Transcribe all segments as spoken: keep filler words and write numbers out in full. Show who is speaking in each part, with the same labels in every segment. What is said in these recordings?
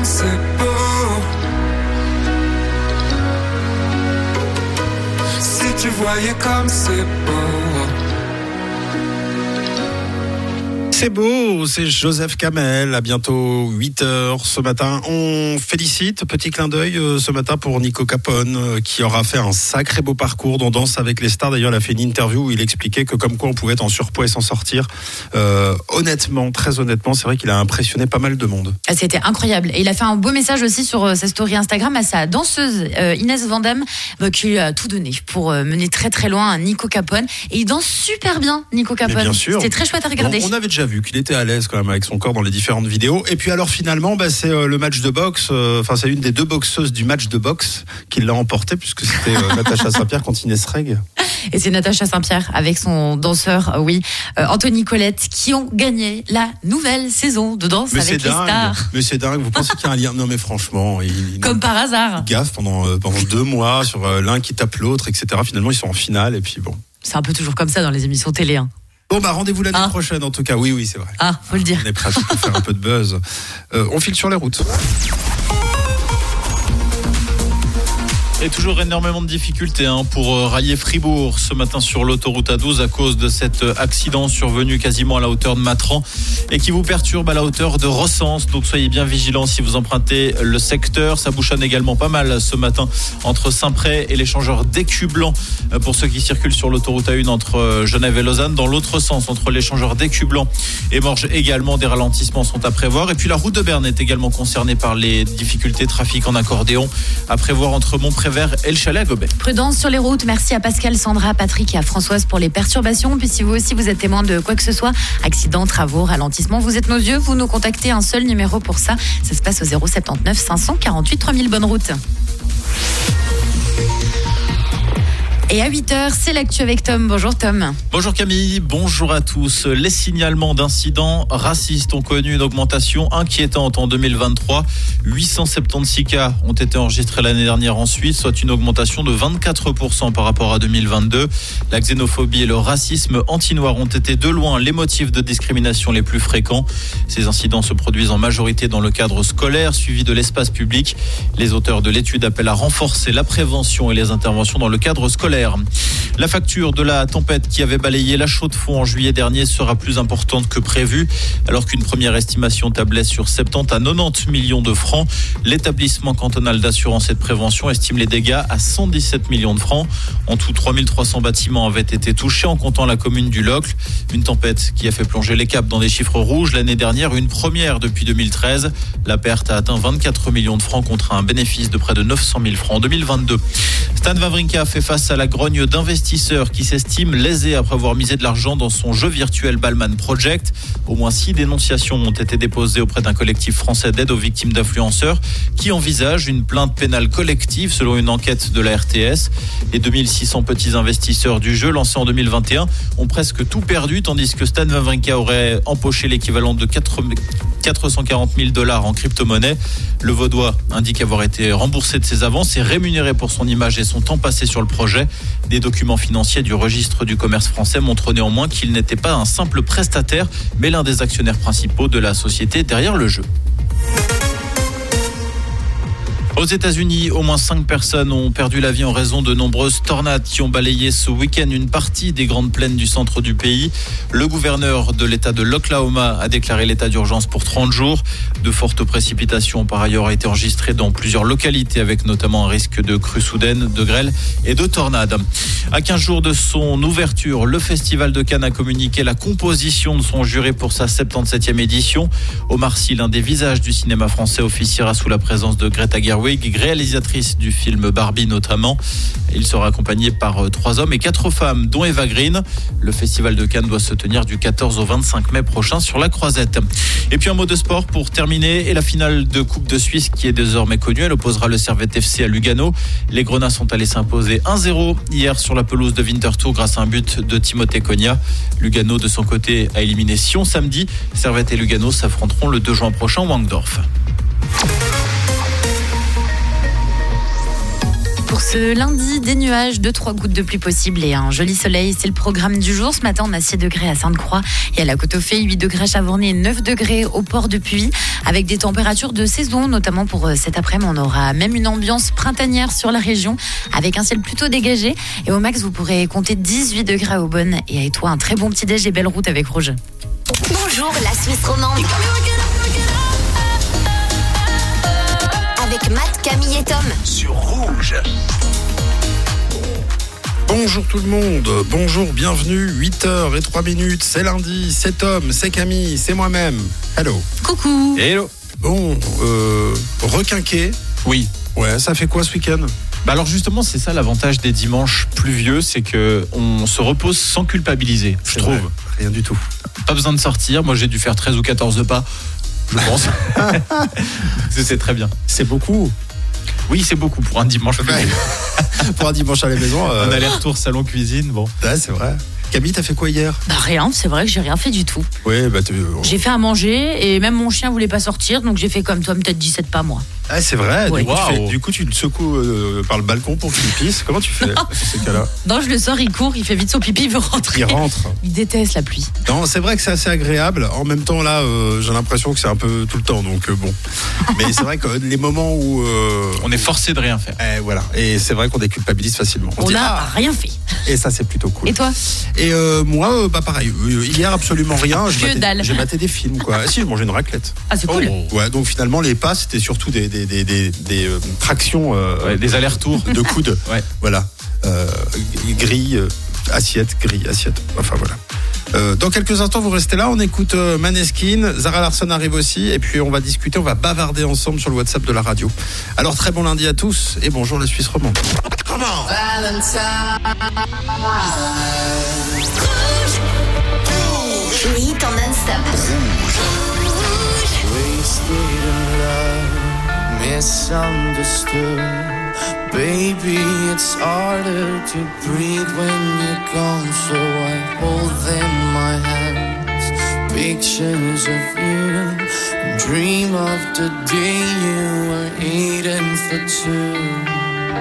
Speaker 1: comme c'est beau. Si tu voyais comme c'est beau.
Speaker 2: C'est beau, c'est Joseph Kamel, à bientôt huit heures ce matin. On félicite, petit clin d'œil euh, ce matin pour Nico Capone, euh, qui aura fait un sacré beau parcours dans Danse avec les stars. D'ailleurs, il a fait une interview où il expliquait que comme quoi on pouvait être en surpoids et s'en sortir. Euh, honnêtement, très honnêtement, c'est vrai qu'il a impressionné pas mal de monde.
Speaker 3: C'était incroyable. Et il a fait un beau message aussi sur euh, sa story Instagram à sa danseuse euh, Inès Vandamme, euh, qui lui a tout donné pour euh, mener très très loin Nico Capone. Et il danse super bien, Nico Capone.
Speaker 2: Mais bien sûr.
Speaker 3: C'était très chouette à regarder.
Speaker 2: Bon, on avait déjà vu qu'il était à l'aise quand même avec son corps dans les différentes vidéos. Et puis alors finalement, bah, c'est euh, le match de boxe. Enfin, euh, c'est une des deux boxeuses du match de boxe qui l'a emporté, puisque c'était euh, Natacha Saint-Pierre contre Inès Reg.
Speaker 3: Et c'est Natacha Saint-Pierre avec son danseur, euh, oui, euh, Anthony Colette, qui ont gagné la nouvelle saison de Danse
Speaker 2: mais
Speaker 3: avec les
Speaker 2: dingue.
Speaker 3: stars.
Speaker 2: Mais c'est dingue. Vous pensez qu'il y a un lien? Non, mais franchement, il,
Speaker 3: comme par hasard.
Speaker 2: Il gaffe pendant euh, pendant deux mois sur euh, l'un qui tape l'autre, et cetera. Finalement, ils sont en finale et puis bon.
Speaker 3: C'est un peu toujours comme ça dans les émissions télé. Hein.
Speaker 2: Bon bah rendez-vous l'année
Speaker 3: ah.
Speaker 2: prochaine en tout cas, oui oui c'est vrai.
Speaker 3: Ah, faut le dire.
Speaker 2: On est prêt à faire un peu de buzz. Euh, on file sur les routes.
Speaker 4: Et toujours énormément de difficultés hein, pour euh, railler Fribourg ce matin sur l'autoroute A douze à cause de cet euh, accident survenu quasiment à la hauteur de Matran et qui vous perturbe à la hauteur de Recense. Donc soyez bien vigilants si vous empruntez le secteur. Ça bouchonne également pas mal ce matin entre Saint-Pré et l'échangeur d'Écublanc euh, pour ceux qui circulent sur l'autoroute A un entre euh, Genève et Lausanne. Dans l'autre sens, entre l'échangeur d'Écublanc et Morges également, des ralentissements sont à prévoir. Et puis la route de Berne est également concernée par les difficultés trafic en accordéon à prévoir entre Montprévert et le chalet à Gobet.
Speaker 3: Prudence sur les routes. Merci à Pascal, Sandra, Patrick et à Françoise pour les perturbations. Puis si vous aussi vous êtes témoin de quoi que ce soit, accident, travaux, ralentissement, vous êtes nos yeux, vous nous contactez, un seul numéro pour ça. Ça se passe au zéro soixante-neuf cinq cent quarante-huit trois mille. Bonne route. Et à huit heures, c'est l'actu avec Tom. Bonjour Tom.
Speaker 4: Bonjour Camille, bonjour à tous. Les signalements d'incidents racistes ont connu une augmentation inquiétante en deux mille vingt-trois. huit cent soixante-seize cas ont été enregistrés l'année dernière en Suisse, soit une augmentation de vingt-quatre pour cent par rapport à deux mille vingt-deux. La xénophobie et le racisme anti-noir ont été de loin les motifs de discrimination les plus fréquents. Ces incidents se produisent en majorité dans le cadre scolaire, suivi de l'espace public. Les auteurs de l'étude appellent à renforcer la prévention et les interventions dans le cadre scolaire. La facture de la tempête qui avait balayé la Chaux-de-Fonds en juillet dernier sera plus importante que prévu. Alors qu'une première estimation tablait sur soixante-dix à quatre-vingt-dix millions de francs, l'établissement cantonal d'assurance et de prévention estime les dégâts à cent dix-sept millions de francs. En tout, trois mille trois cents bâtiments avaient été touchés en comptant la commune du Locle. Une tempête qui a fait plonger les Caps dans des chiffres rouges l'année dernière, une première depuis deux mille treize. La perte a atteint vingt-quatre millions de francs contre un bénéfice de près de neuf cent mille francs en deux mille vingt-deux. Stan Wawrinka fait face à la grogne d'investisseurs qui s'estiment lésés après avoir misé de l'argent dans son jeu virtuel Ballman Project. Au moins six dénonciations ont été déposées auprès d'un collectif français d'aide aux victimes d'influenceurs qui envisage une plainte pénale collective selon une enquête de la R T S. Les deux mille six cents petits investisseurs du jeu lancés en deux mille vingt et un ont presque tout perdu, tandis que Stan Wawrinka aurait empoché l'équivalent de quatre cent quarante mille dollars en crypto-monnaie. Le Vaudois indique avoir été remboursé de ses avances et rémunéré pour son image et son temps passé sur le projet. Des documents financiers du registre du commerce français montrent néanmoins qu'il n'était pas un simple prestataire, mais l'un des actionnaires principaux de la société derrière le jeu. Aux États-Unis, au moins cinq personnes ont perdu la vie en raison de nombreuses tornades qui ont balayé ce week-end une partie des grandes plaines du centre du pays. Le gouverneur de l'État de l'Oklahoma a déclaré l'état d'urgence pour trente jours. De fortes précipitations ont par ailleurs été enregistrées dans plusieurs localités avec notamment un risque de crue soudaine, de grêle et de tornades. À quinze jours de son ouverture, le Festival de Cannes a communiqué la composition de son jury pour sa soixante-dix-septième édition. Omar Sy, l'un des visages du cinéma français, officiera sous la présence de Greta Gerwig, réalisatrice du film Barbie notamment. Il sera accompagné par trois hommes et quatre femmes, dont Eva Green. Le Festival de Cannes doit se tenir du quatorze au vingt-cinq mai prochain sur la Croisette. Et puis un mot de sport pour terminer. Et la finale de Coupe de Suisse qui est désormais connue. Elle opposera le Servette F C à Lugano. Les Grenats sont allés s'imposer un zéro hier sur la pelouse de Winterthur grâce à un but de Timothée Cogna. Lugano de son côté a éliminé Sion samedi. Servette et Lugano s'affronteront le deux juin prochain au Wankdorf.
Speaker 3: Pour Ce lundi, des nuages, deux trois gouttes de pluie possibles et un joli soleil. C'est le programme du jour. Ce matin, on a six degrés à Sainte-Croix et à la Côte-aux-Fées, huit degrés à Chavornay et neuf degrés au port de Puy, avec des températures de saison, notamment pour cet après-midi. On aura même une ambiance printanière sur la région, avec un ciel plutôt dégagé. Et au max, vous pourrez compter dix-huit degrés à Aubonne et à Étoile. Un très bon petit déj et belle route avec Rouge.
Speaker 5: Bonjour la Suisse romande. Avec Matt, Camille et Tom.
Speaker 6: Sur Rouge.
Speaker 2: Bonjour tout le monde, bonjour, bienvenue, huit heures trois minutes, c'est lundi, c'est Tom, c'est Camille, c'est moi-même. Hello.
Speaker 3: Coucou.
Speaker 4: Hello.
Speaker 2: Bon, euh, requinqué.
Speaker 4: Oui.
Speaker 2: Ouais, ça fait quoi ce week-end ?
Speaker 4: Bah alors justement, c'est ça l'avantage des dimanches pluvieux, c'est que on se repose sans culpabiliser, je
Speaker 2: C'est
Speaker 4: trouve.
Speaker 2: vrai, rien du tout.
Speaker 4: Pas besoin de sortir. Moi, j'ai dû faire treize ou quatorze pas, je pense. c'est, c'est très bien.
Speaker 2: C'est beaucoup.
Speaker 4: Oui, c'est beaucoup pour un dimanche pluvieux.
Speaker 2: Pour un dimanche à la maison. Euh...
Speaker 4: Un aller-retour salon-cuisine, bon.
Speaker 2: Ouais, c'est vrai. Camille, t'as fait quoi hier ?
Speaker 3: Bah rien, c'est vrai que j'ai rien fait du tout.
Speaker 2: Ouais, bah tu...
Speaker 3: J'ai fait à manger et même mon chien voulait pas sortir, donc j'ai fait comme toi, peut-être dix-sept pas moi.
Speaker 2: Ah, c'est vrai.
Speaker 3: Ouais.
Speaker 2: Du, coup, tu
Speaker 4: Wow.
Speaker 2: fais- du coup, tu le secoues euh, par le balcon pour qu'il pisse. Comment tu fais dans ces cas-là ?
Speaker 3: Non, je le sors, il court, il fait vite son pipi, il veut rentrer.
Speaker 2: Il rentre.
Speaker 3: Il déteste la pluie.
Speaker 2: Non, c'est vrai que c'est assez agréable. En même temps, là, euh, j'ai l'impression que c'est un peu tout le temps. Donc euh, bon. Mais c'est vrai que les moments où euh,
Speaker 4: On est forcé de rien faire.
Speaker 2: eh, voilà. Et c'est vrai qu'on déculpabilise facilement. On,
Speaker 3: On
Speaker 2: se dit,
Speaker 3: n'a
Speaker 2: ah,
Speaker 3: rien fait.
Speaker 2: et ça, c'est plutôt cool.
Speaker 3: Et toi ?
Speaker 2: Et euh, moi, euh, bah pareil. Euh, hier, absolument rien. Je
Speaker 3: Que
Speaker 2: matais-
Speaker 3: dalle.
Speaker 2: J'ai maté des films, quoi. Ah, si, je mangeais une raclette.
Speaker 3: Ah, c'est cool.
Speaker 2: Ouais, donc finalement, les pas, c'était surtout des, des, des, des, des, euh, tractions euh,
Speaker 4: Ouais, des allers-retours.
Speaker 2: de coude.
Speaker 4: Ouais.
Speaker 2: Voilà. Euh, grille, euh, assiette, grille, assiette. Enfin, voilà. Euh, dans quelques instants, vous restez là. On écoute euh, Maneskin. Zara Larsson arrive aussi. Et puis, on va discuter, on va bavarder ensemble sur le WhatsApp de la radio. Alors, très bon lundi à tous. Et bonjour la Suisse romande.
Speaker 5: Le hit en non-stop.
Speaker 1: Wasted in love, misunderstood. Baby, it's harder to breathe when you're gone. So I hold in my hands pictures of you and dream of the day you were eating for two.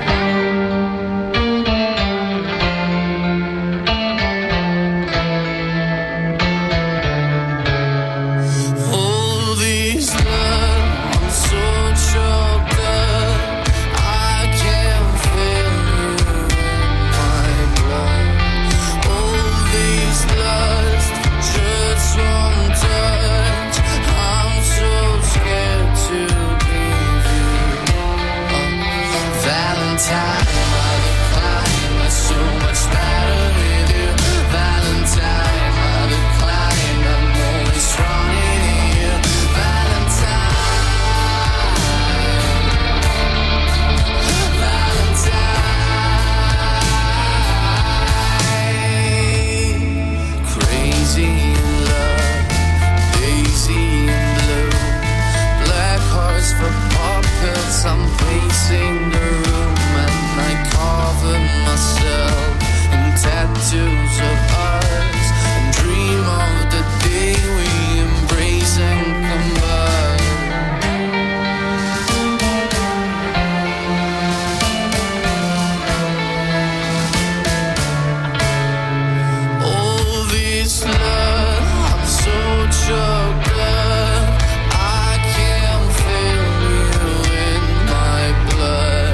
Speaker 1: All these love, I'm so choked up. I can't feel you in my blood. All these lust, just one touch. I'm so scared to leave you. Oh, Valentine, I decline. That's so much better with you. Valentine, I decline. I'm always running to you. Valentine, Valentine. Crazy in love, daisy in blue. Black hearts for puppets. I'm pacing the room and I cover myself in tattoos of ours and dream of the day we embrace and combine. All this love, I'm so choked up. I can't feel you in my blood.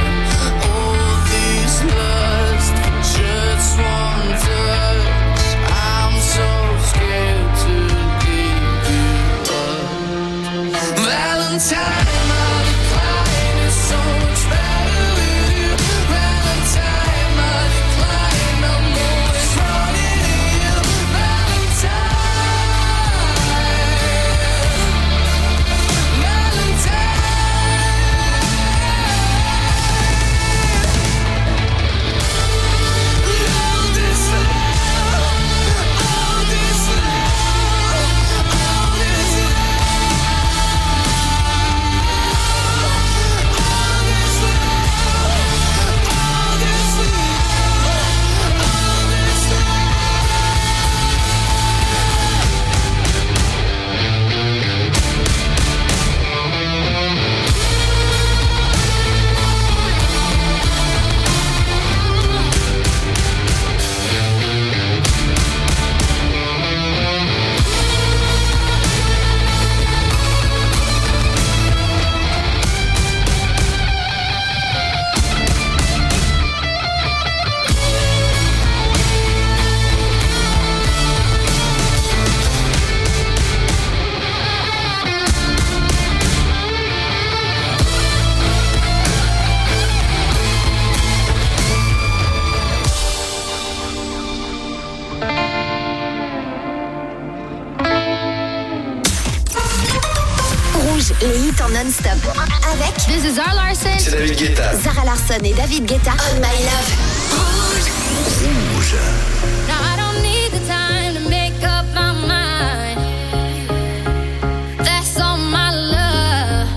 Speaker 5: en non-stop. Avec
Speaker 6: This is Zara Larsson.
Speaker 7: C'est David Guetta.
Speaker 5: Zara Larsson et David Guetta. On My Love.
Speaker 7: Rouge.
Speaker 6: Now I don't need the time to make up my mind. That's all my love.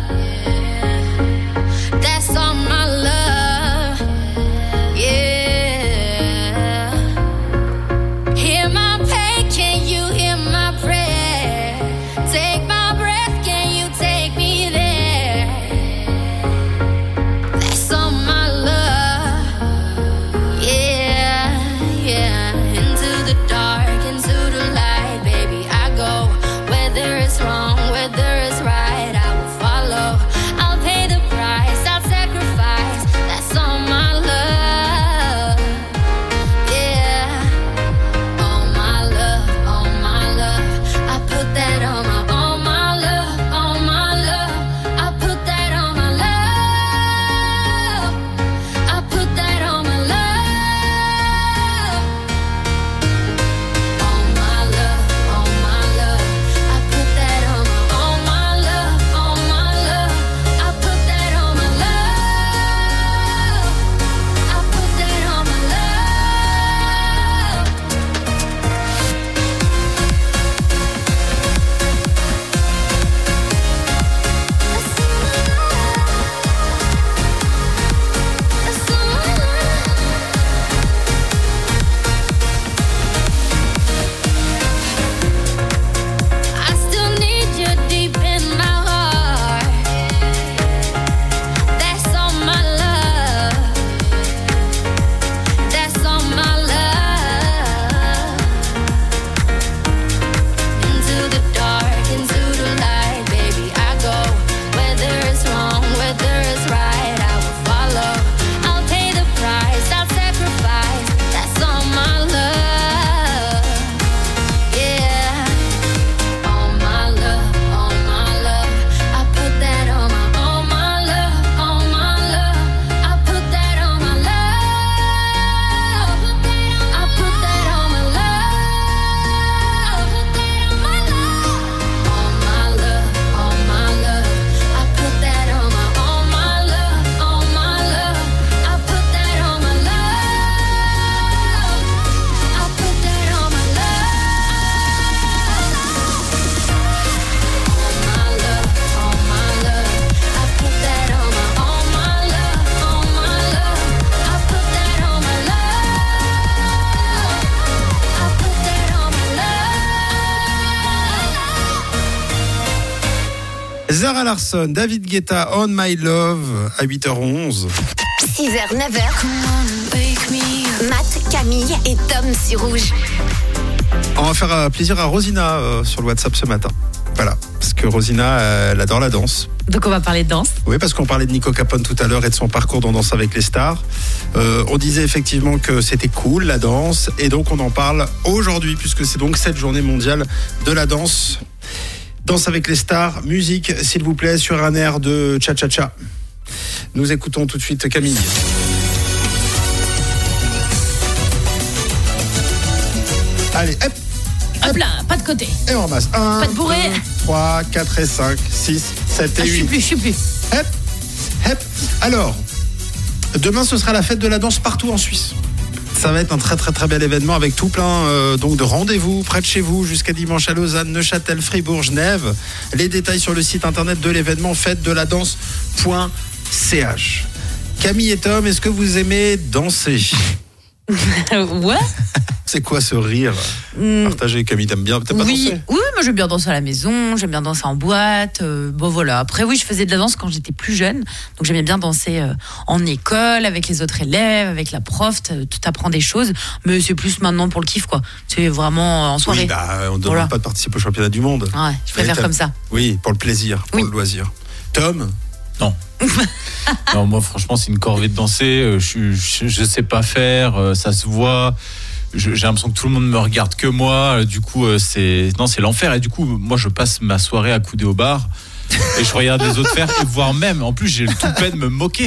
Speaker 6: That's all my love. Yeah. Hear my pain, can you hear my prayer? Take my breath, can you take me there? That's all my love. Yeah, yeah. Into the dark, into the light, baby, I go. Whether it's wrong, whether it's right, I will follow. I'll pay the price, I'll sacrifice. That's all my love. Yeah. All my love, all my love. I put that on my, all my love, all my love. I put that on my love. I put that on my love. All my love, all my love. I put that on my, all my love, all my love. I put that on my love. I put that on my love. I still need you deep in my heart. That's all my love. That's all my love. Into the dark, into the light, baby, I go. Whether it's wrong, whether it's right, I will follow. I'll pay the price, I'll sacrifice. That's all my love. Yeah. All my love, all my love. I put that on my, all my love, all my love. I put that on my love. I put that on my love. All my love, all my love. I put that on my, all my love, all my love. I put that on my love. I put that on my
Speaker 2: Zara Larsson, David Guetta, On My Love, à huit heures onze.
Speaker 5: six heures, neuf heures. Matt, Camille et Tom sur Rouge.
Speaker 2: On va faire euh, plaisir à Rosina euh, sur le WhatsApp ce matin. Voilà, parce que Rosina, euh, elle adore la danse.
Speaker 3: Donc on va parler de danse.
Speaker 2: Oui, parce qu'on parlait de Nico Capone tout à l'heure et de son parcours dans Danse avec les stars. Euh, on disait effectivement que c'était cool, la danse, et donc on en parle aujourd'hui, puisque c'est donc cette journée mondiale de la danse. Danse avec les stars, musique, s'il vous plaît, sur un air de cha-cha-cha. Nous écoutons tout de suite Camille. Allez, hop,
Speaker 3: Hop là, pas de côté.
Speaker 2: et on ramasse. un,
Speaker 3: Pas de bourré.
Speaker 2: deux, trois, quatre et cinq, six, sept et
Speaker 3: Ah, je suis
Speaker 2: huit.
Speaker 3: plus, je suis plus.
Speaker 2: Hop, hop. Alors, demain, ce sera la fête de la danse partout en Suisse. Ça va être un très très très bel événement avec tout plein euh, donc de rendez-vous près de chez vous jusqu'à dimanche à Lausanne, Neuchâtel, Fribourg, Genève. Les détails sur le site internet de l'événement fête de la danse point c h. Camille et Tom, est-ce que vous aimez danser?
Speaker 3: Ouais.
Speaker 2: C'est quoi ce rire
Speaker 3: Mm.
Speaker 2: partagé? Camille, t'aimes bien? T'aimes pas
Speaker 3: Oui,
Speaker 2: danser?
Speaker 3: oui, moi j'aime bien danser à la maison, j'aime bien danser en boîte. euh, bon voilà. Après oui, je faisais de la danse quand j'étais plus jeune, donc j'aimais bien danser euh, en école avec les autres élèves, avec la prof. Tu apprends des choses, mais c'est plus maintenant pour le kiff quoi. C'est vraiment euh, en soirée.
Speaker 2: Oui, bah, on ne demande
Speaker 3: Voilà.
Speaker 2: pas de participer au championnat du monde.
Speaker 3: Ouais, je préfère
Speaker 2: Mais
Speaker 3: comme ça.
Speaker 2: Oui, pour le plaisir, pour
Speaker 3: Oui.
Speaker 2: le loisir. Tom?
Speaker 4: Non. Non, moi franchement c'est une corvée de danser. euh, Je, je, je sais pas faire, euh, ça se voit. Je- J'ai l'impression que tout le monde me regarde que moi. euh, Du coup, euh, c'est non, c'est l'enfer. Et du coup, moi, je passe ma soirée à couder au bar et je regarde les autres faire. Et voire même, en plus, j'ai le toupet de me moquer.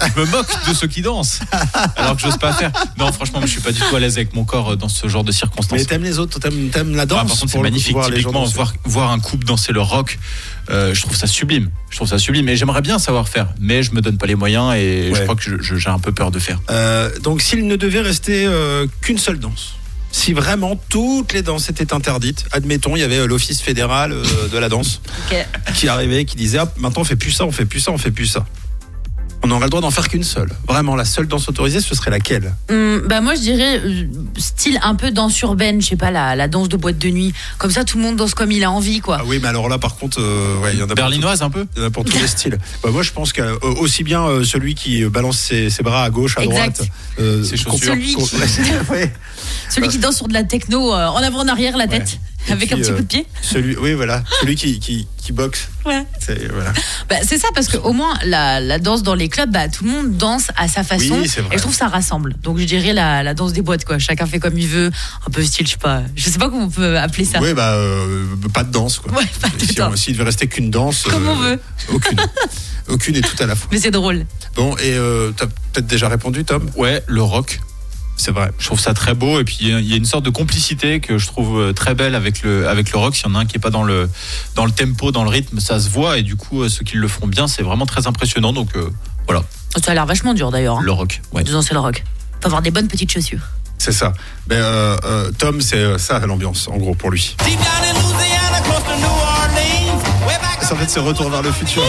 Speaker 4: Je me moque de ceux qui dansent, alors que j'ose pas faire. Non, franchement, je suis pas du tout à l'aise avec mon corps dans ce genre de circonstances.
Speaker 2: Mais t'aimes les autres, t'aimes, t'aimes la danse.
Speaker 4: Ah, par contre, c'est
Speaker 2: pour le coup,
Speaker 4: magnifique.
Speaker 2: voir les gens
Speaker 4: Typiquement,
Speaker 2: danser.
Speaker 4: voir, voir un couple danser le rock, euh, je trouve ça sublime. Je trouve ça sublime. Et j'aimerais bien savoir faire, mais je me donne pas les moyens et
Speaker 2: Ouais.
Speaker 4: je crois que je- je- j'ai un peu peur de faire.
Speaker 2: Euh, donc, s'il ne devait rester euh, qu'une seule danse, si vraiment toutes les danses étaient interdites, admettons, il y avait euh, l'office fédéral euh, de la danse
Speaker 3: Ok.
Speaker 2: qui arrivait, qui disait, hop, maintenant on fait plus ça, on fait plus ça, on fait plus ça. On n'aurait le droit d'en faire qu'une seule. Vraiment, la seule danse autorisée, ce serait laquelle?
Speaker 3: Hum, bah moi je dirais euh, style un peu danse urbaine, je sais pas, la, la danse de boîte de nuit. Comme ça tout le monde danse comme il a envie quoi.
Speaker 2: Ah oui, mais alors là, par contre, euh, ouais, il y en a pour
Speaker 4: Berlinoise un peu.
Speaker 2: tout- il y en a pour tous les styles. Bah, moi, je pense que euh, aussi bien euh, celui qui balance ses, ses bras à gauche, à
Speaker 3: Exact.
Speaker 2: droite, euh,
Speaker 4: Ses
Speaker 2: qu'on-
Speaker 4: chaussures.
Speaker 3: Celui
Speaker 2: qu'on-
Speaker 3: qui-
Speaker 2: ouais.
Speaker 3: Celui qui danse sur de la techno euh, en avant en arrière la tête
Speaker 2: Et
Speaker 3: avec
Speaker 2: puis,
Speaker 3: un petit
Speaker 2: euh,
Speaker 3: coup de pied.
Speaker 2: Celui, oui, voilà, celui qui, qui, qui boxe.
Speaker 3: Ouais.
Speaker 2: C'est, voilà.
Speaker 3: Bah, c'est ça parce que au moins la, la danse dans les clubs, bah, tout le monde danse à sa façon
Speaker 2: Oui, c'est vrai.
Speaker 3: et je trouve ça rassemble. Donc je dirais la, la danse des boîtes quoi. Chacun fait comme il veut, un peu style je sais pas, je sais pas comment on peut appeler ça.
Speaker 2: Oui, bah, euh, pas de danse, quoi.
Speaker 3: Ouais, pas de
Speaker 2: Et si
Speaker 3: danse.
Speaker 2: on- S'il devait rester qu'une danse.
Speaker 3: Comme on veut.
Speaker 2: Aucune. Aucune et tout à la fois.
Speaker 3: Mais c'est drôle.
Speaker 2: Bon, et euh, t'as peut-être déjà répondu, Tom?
Speaker 4: Ouais, le rock.
Speaker 2: C'est vrai.
Speaker 4: Je trouve ça très beau et puis il y a une sorte de complicité que je trouve euh, très belle avec le avec le rock. S'il y en a un qui est pas dans le dans le tempo, dans le rythme, ça se voit et du coup euh, ceux qui le font bien, c'est vraiment très impressionnant. Donc euh, voilà,
Speaker 3: Ça a l'air vachement dur d'ailleurs. Hein,
Speaker 4: le rock. Ouais.
Speaker 3: de danser le rock. Faut avoir des bonnes petites chaussures.
Speaker 2: C'est ça. Mais euh, euh, Tom, c'est euh, ça l'ambiance, en gros, pour lui. Ça, en fait, c'est Retour vers le futur.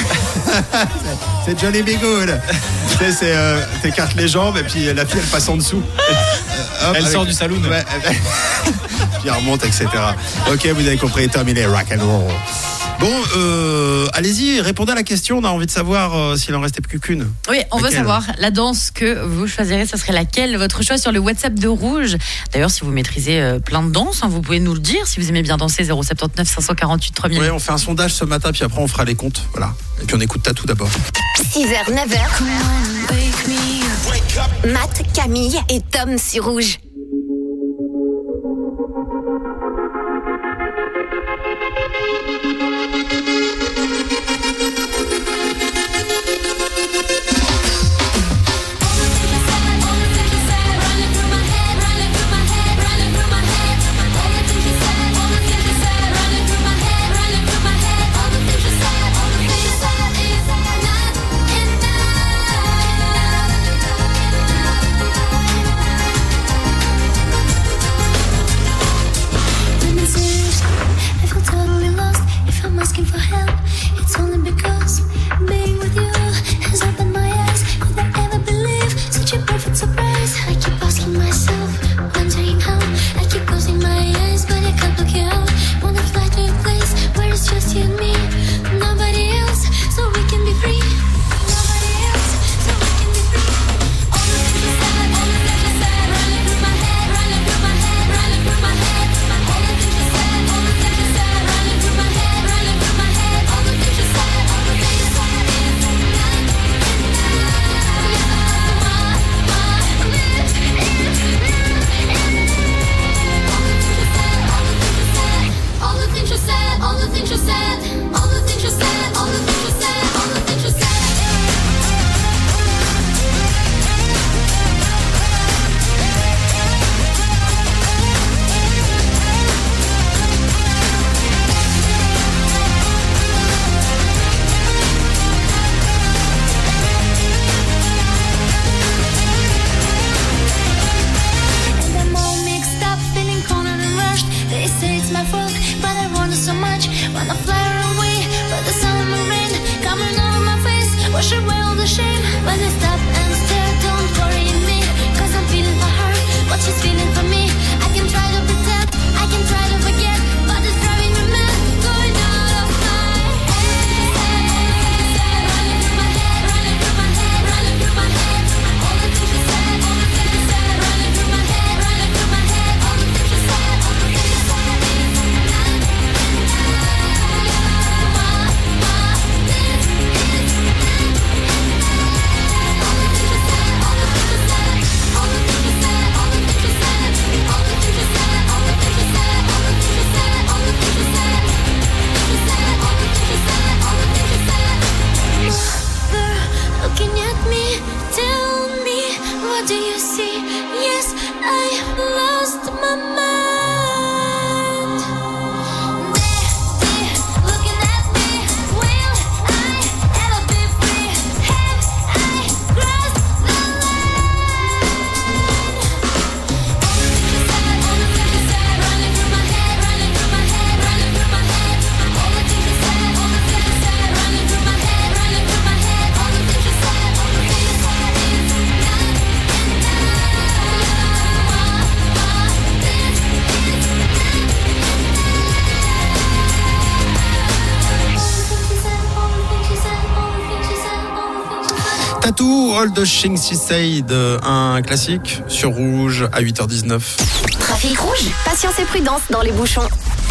Speaker 2: C'est Johnny B. Good. Tu sais, c'est, euh, t'écartes les jambes et puis la fille, elle passe en dessous. Euh, hop,
Speaker 4: Elle
Speaker 2: avec-
Speaker 4: sort du saloon.
Speaker 2: Ouais, elle- puis elle remonte, et cetera. Ok, vous avez compris, Tom, il est rock and roll. Bon, euh, allez-y, répondez à la question. On a envie de savoir euh, s'il en restait plus qu'une.
Speaker 3: Oui, on veut
Speaker 2: Laquelle
Speaker 3: savoir la danse que vous choisirez, ça serait laquelle? Votre choix sur le WhatsApp de Rouge. D'ailleurs, si vous maîtrisez euh, plein de danses, hein, vous pouvez nous le dire. Si vous aimez bien danser, zéro sept neuf cinq cent quarante-huit trois mille.
Speaker 2: Ouais, on fait un sondage ce matin, puis après on fera les comptes. Voilà. Et puis on écoute Tatou d'abord.
Speaker 5: six heures, neuf heures. Matt, Camille et Tom sur Rouge.
Speaker 6: Enough.
Speaker 2: Tattoo, All the Things She Said, un classique sur Rouge à huit heures dix-neuf.
Speaker 5: Trafic rouge, patience et prudence dans les bouchons.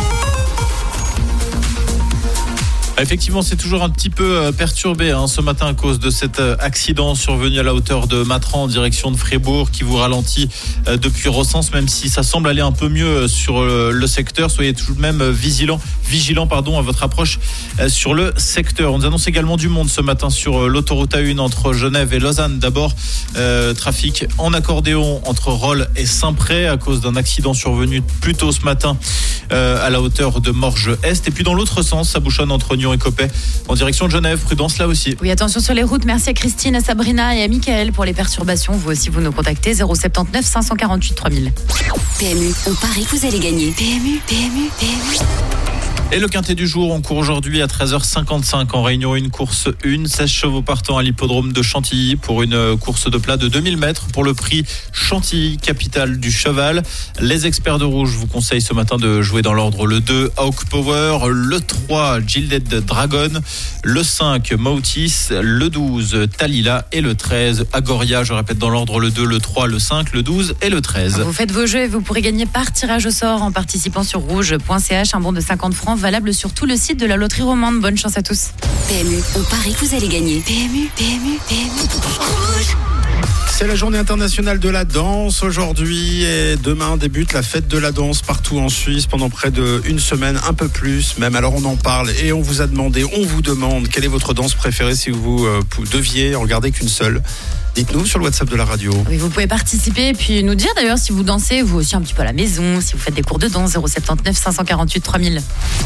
Speaker 4: Effectivement, c'est toujours un petit peu perturbé hein, ce matin à cause de cet accident survenu à la hauteur de Matran en direction de Fribourg qui vous ralentit depuis Rossens, même si ça semble aller un peu mieux sur le secteur. Soyez tout de même vigilant, vigilant pardon, à votre approche sur le secteur. On nous annonce également du monde ce matin sur l'autoroute A un entre Genève et Lausanne. D'abord, euh, trafic en accordéon entre Rolle et Saint-Pré à cause d'un accident survenu plus tôt ce matin euh, à la hauteur de Morges-Est. Et puis dans l'autre sens, ça bouchonne entre Nyon et Coppet en direction de Genève. Prudence là aussi.
Speaker 3: Oui, attention sur les routes. Merci à Christine, à Sabrina et à Mickaël pour les perturbations. Vous aussi, vous nous contactez zéro sept neuf cinq cent quarante-huit trois mille.
Speaker 5: P M U, on parie que vous allez gagner. P M U, P M U, P M U.
Speaker 4: Et le quintet du jour, on court aujourd'hui à treize heures cinquante-cinq en Réunion une course une, seize chevaux partant à l'hippodrome de Chantilly pour une course de plat de deux mille mètres pour le prix Chantilly, capitale du cheval. Les experts de Rouge vous conseillent ce matin de jouer dans l'ordre le deux, Hawk Power, le trois, Gilded Dragon, le cinq, Mautis, le douze, Talila et le treize, Agoria. Je répète dans l'ordre le deux, le trois, le cinq, le douze et le treize.
Speaker 3: Vous faites vos jeux et vous pourrez gagner par tirage au sort en participant sur rouge point c h, un bon de cinquante francs valable sur tout le site de la loterie romande. Bonne chance à tous.
Speaker 5: P M U, on parie que vous allez gagner. P M U, P M U, P M U. Rouge.
Speaker 2: C'est la journée internationale de la danse aujourd'hui et demain débute la fête de la danse partout en Suisse pendant près d'une semaine, un peu plus même. Alors on en parle et on vous a demandé, on vous demande quelle est votre danse préférée si vous euh, deviez en regarder qu'une seule. Dites-nous sur le WhatsApp de la radio.
Speaker 3: Oui, vous pouvez participer et puis nous dire d'ailleurs si vous dansez vous aussi un petit peu à la maison, si vous faites des cours de danse. Zéro sept neuf cinq cent quarante-huit trois mille.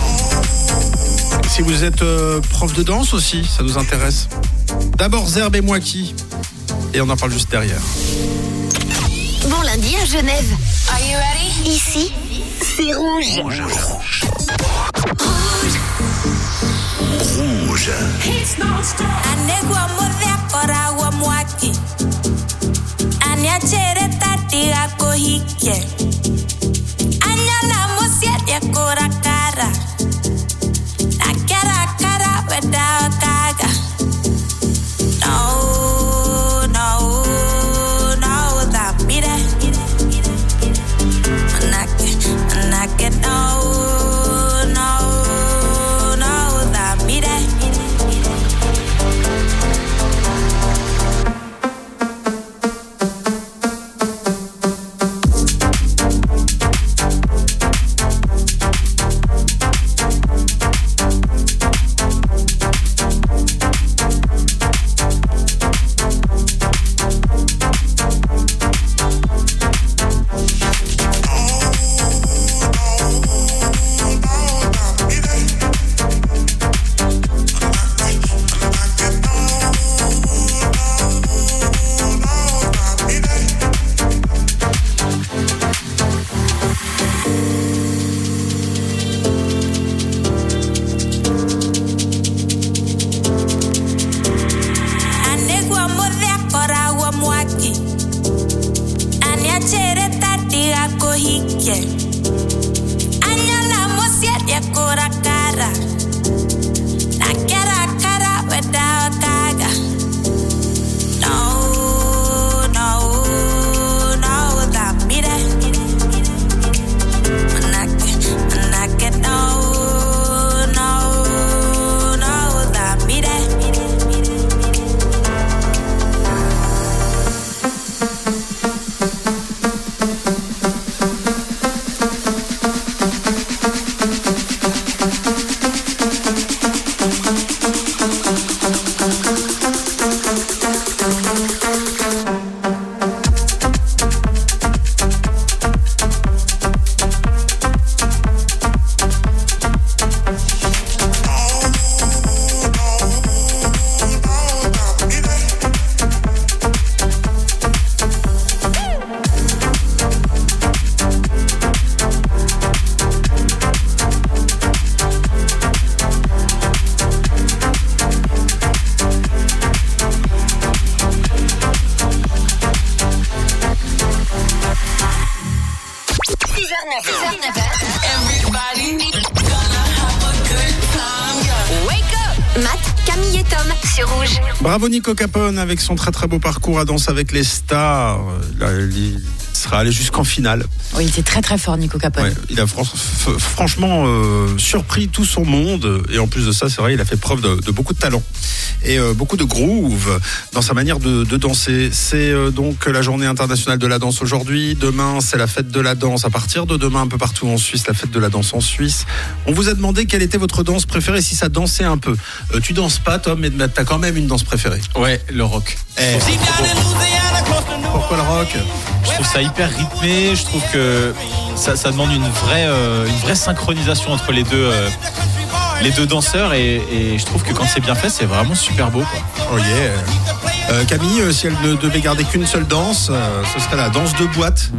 Speaker 2: Si vous êtes euh, prof de danse aussi, ça nous intéresse. D'abord Zerbe et Moiki et on en parle juste derrière.
Speaker 5: Bon lundi à Genève. Are you ready? Ici, c'est rouge.
Speaker 7: Rouge.
Speaker 8: Rouge. Anegwa modhekora wa mwaki. Anyachere tati ako hike. Anyala musiete kora kara. Nakara kara weda kaga. No, no, no, that be that. Manake, manake, no, no, no, that be that.
Speaker 2: Bravo Nico Capone avec son très très beau parcours à Danse avec les stars. Il sera allé jusqu'en finale.
Speaker 3: Oui, il était très très fort, Nico Capone.
Speaker 2: Ouais, il a fran- f- franchement euh, surpris tout son monde. Et en plus de ça, c'est vrai, il a fait preuve de, de beaucoup de talent et euh, beaucoup de groove dans sa manière de, de danser. C'est euh, donc la journée internationale de la danse aujourd'hui. Demain, c'est la fête de la danse. À partir de demain, un peu partout en Suisse, la fête de la danse en Suisse. On vous a demandé quelle était votre danse préférée, si ça dansait un peu. Euh, tu danses pas, Tom, mais t'as quand même une danse préférée.
Speaker 4: Ouais, le rock.
Speaker 2: Eh, pourquoi le rock ?
Speaker 4: Je trouve ça hyper rythmé. Je trouve que ça, ça demande une vraie, euh, une vraie synchronisation entre les deux, euh, les deux danseurs. Et, et je trouve que quand c'est bien fait, c'est vraiment super beau, quoi.
Speaker 2: Oh yeah. Euh, Camille, euh, si elle ne devait garder qu'une seule danse, euh, ce serait la danse de boîte.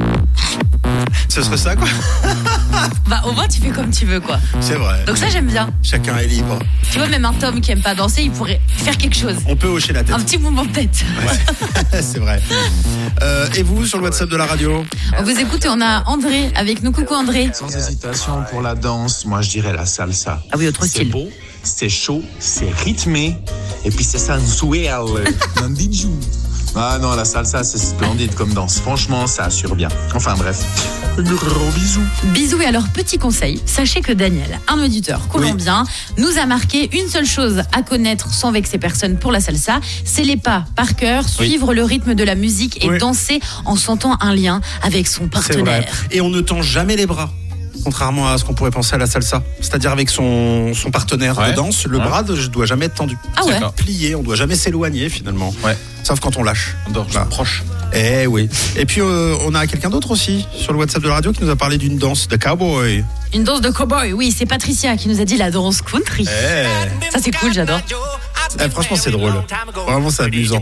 Speaker 2: Ce serait ça, quoi.
Speaker 3: Bah, au moins, tu fais comme tu veux, quoi.
Speaker 2: C'est vrai.
Speaker 3: Donc ça, j'aime bien.
Speaker 2: Chacun est libre.
Speaker 3: Tu vois, même un Tom qui aime pas danser, il pourrait faire quelque chose.
Speaker 2: On peut hocher la tête.
Speaker 3: Un petit mouvement de tête.
Speaker 2: Ouais. C'est vrai. Euh, et vous, sur le WhatsApp de la radio ?
Speaker 3: On vous écoute et on a André avec nous. Coucou André.
Speaker 9: Sans hésitation pour la danse, moi je dirais la salsa.
Speaker 3: Ah oui, autre
Speaker 9: C'est
Speaker 3: style.
Speaker 9: beau, c'est chaud, c'est rythmé, et puis c'est sensuel. Mandiju. Ah non, la salsa c'est splendide comme danse. Franchement, ça assure bien. Enfin bref, gros bisous.
Speaker 3: Bisous et alors petit conseil, sachez que Daniel, un auditeur colombien, oui. nous a marqué une seule chose à connaître sans vexer personne pour la salsa, c'est les pas par cœur, oui. suivre le rythme de la musique et oui. danser en sentant un lien avec son partenaire.
Speaker 2: Et on ne tend jamais les bras. Contrairement à ce qu'on pourrait penser à la salsa, c'est-à-dire avec son, son partenaire ouais. de danse, le ouais. bras ne doit jamais être tendu.
Speaker 3: Ah ouais.
Speaker 2: Plié, on doit jamais s'éloigner finalement.
Speaker 4: Ouais.
Speaker 2: Sauf quand on lâche.
Speaker 4: On dort
Speaker 2: voilà.
Speaker 4: proche.
Speaker 2: Eh oui. Et puis euh, on a quelqu'un d'autre aussi sur le WhatsApp de la radio qui nous a parlé d'une danse de cowboy.
Speaker 3: Une danse de cowboy, oui, c'est Patricia qui nous a dit la danse country.
Speaker 2: Eh.
Speaker 3: Ça c'est cool, j'adore.
Speaker 2: Eh, franchement c'est drôle, vraiment c'est amusant.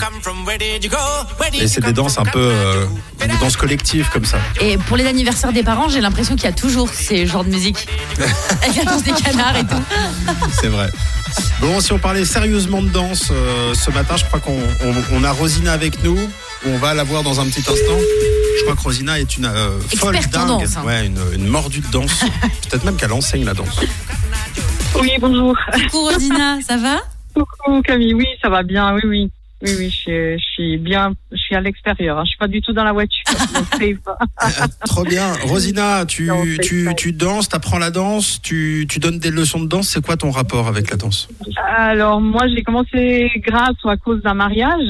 Speaker 2: Et c'est des danses un peu euh, des danses collectives comme ça.
Speaker 3: Et pour les anniversaires des parents, j'ai l'impression qu'il y a toujours ces genres de musique. Avec la danse des canards et tout.
Speaker 2: C'est vrai. Bon, si on parlait sérieusement de danse euh, ce matin, je crois qu'on on, on a Rosina avec nous. On va la voir dans un petit instant. Je crois que Rosina est une euh, folle dingue,
Speaker 3: danse, hein.
Speaker 2: ouais, une, une mordue de danse. Peut-être même qu'elle enseigne la danse.
Speaker 10: Oui, bonjour.
Speaker 3: Coucou Rosina, ça va ?
Speaker 10: Coucou Camille, oui, ça va bien, oui, oui. Oui, oui, je suis, je suis bien, je suis à l'extérieur, hein. Je suis pas du tout dans la voiture.
Speaker 2: Trop bien. Rosina, tu, non, tu, tu danses, t'apprends la danse, tu, tu donnes des leçons de danse. C'est quoi ton rapport avec la danse ?
Speaker 10: Alors, moi, j'ai commencé grâce ou à cause d'un mariage.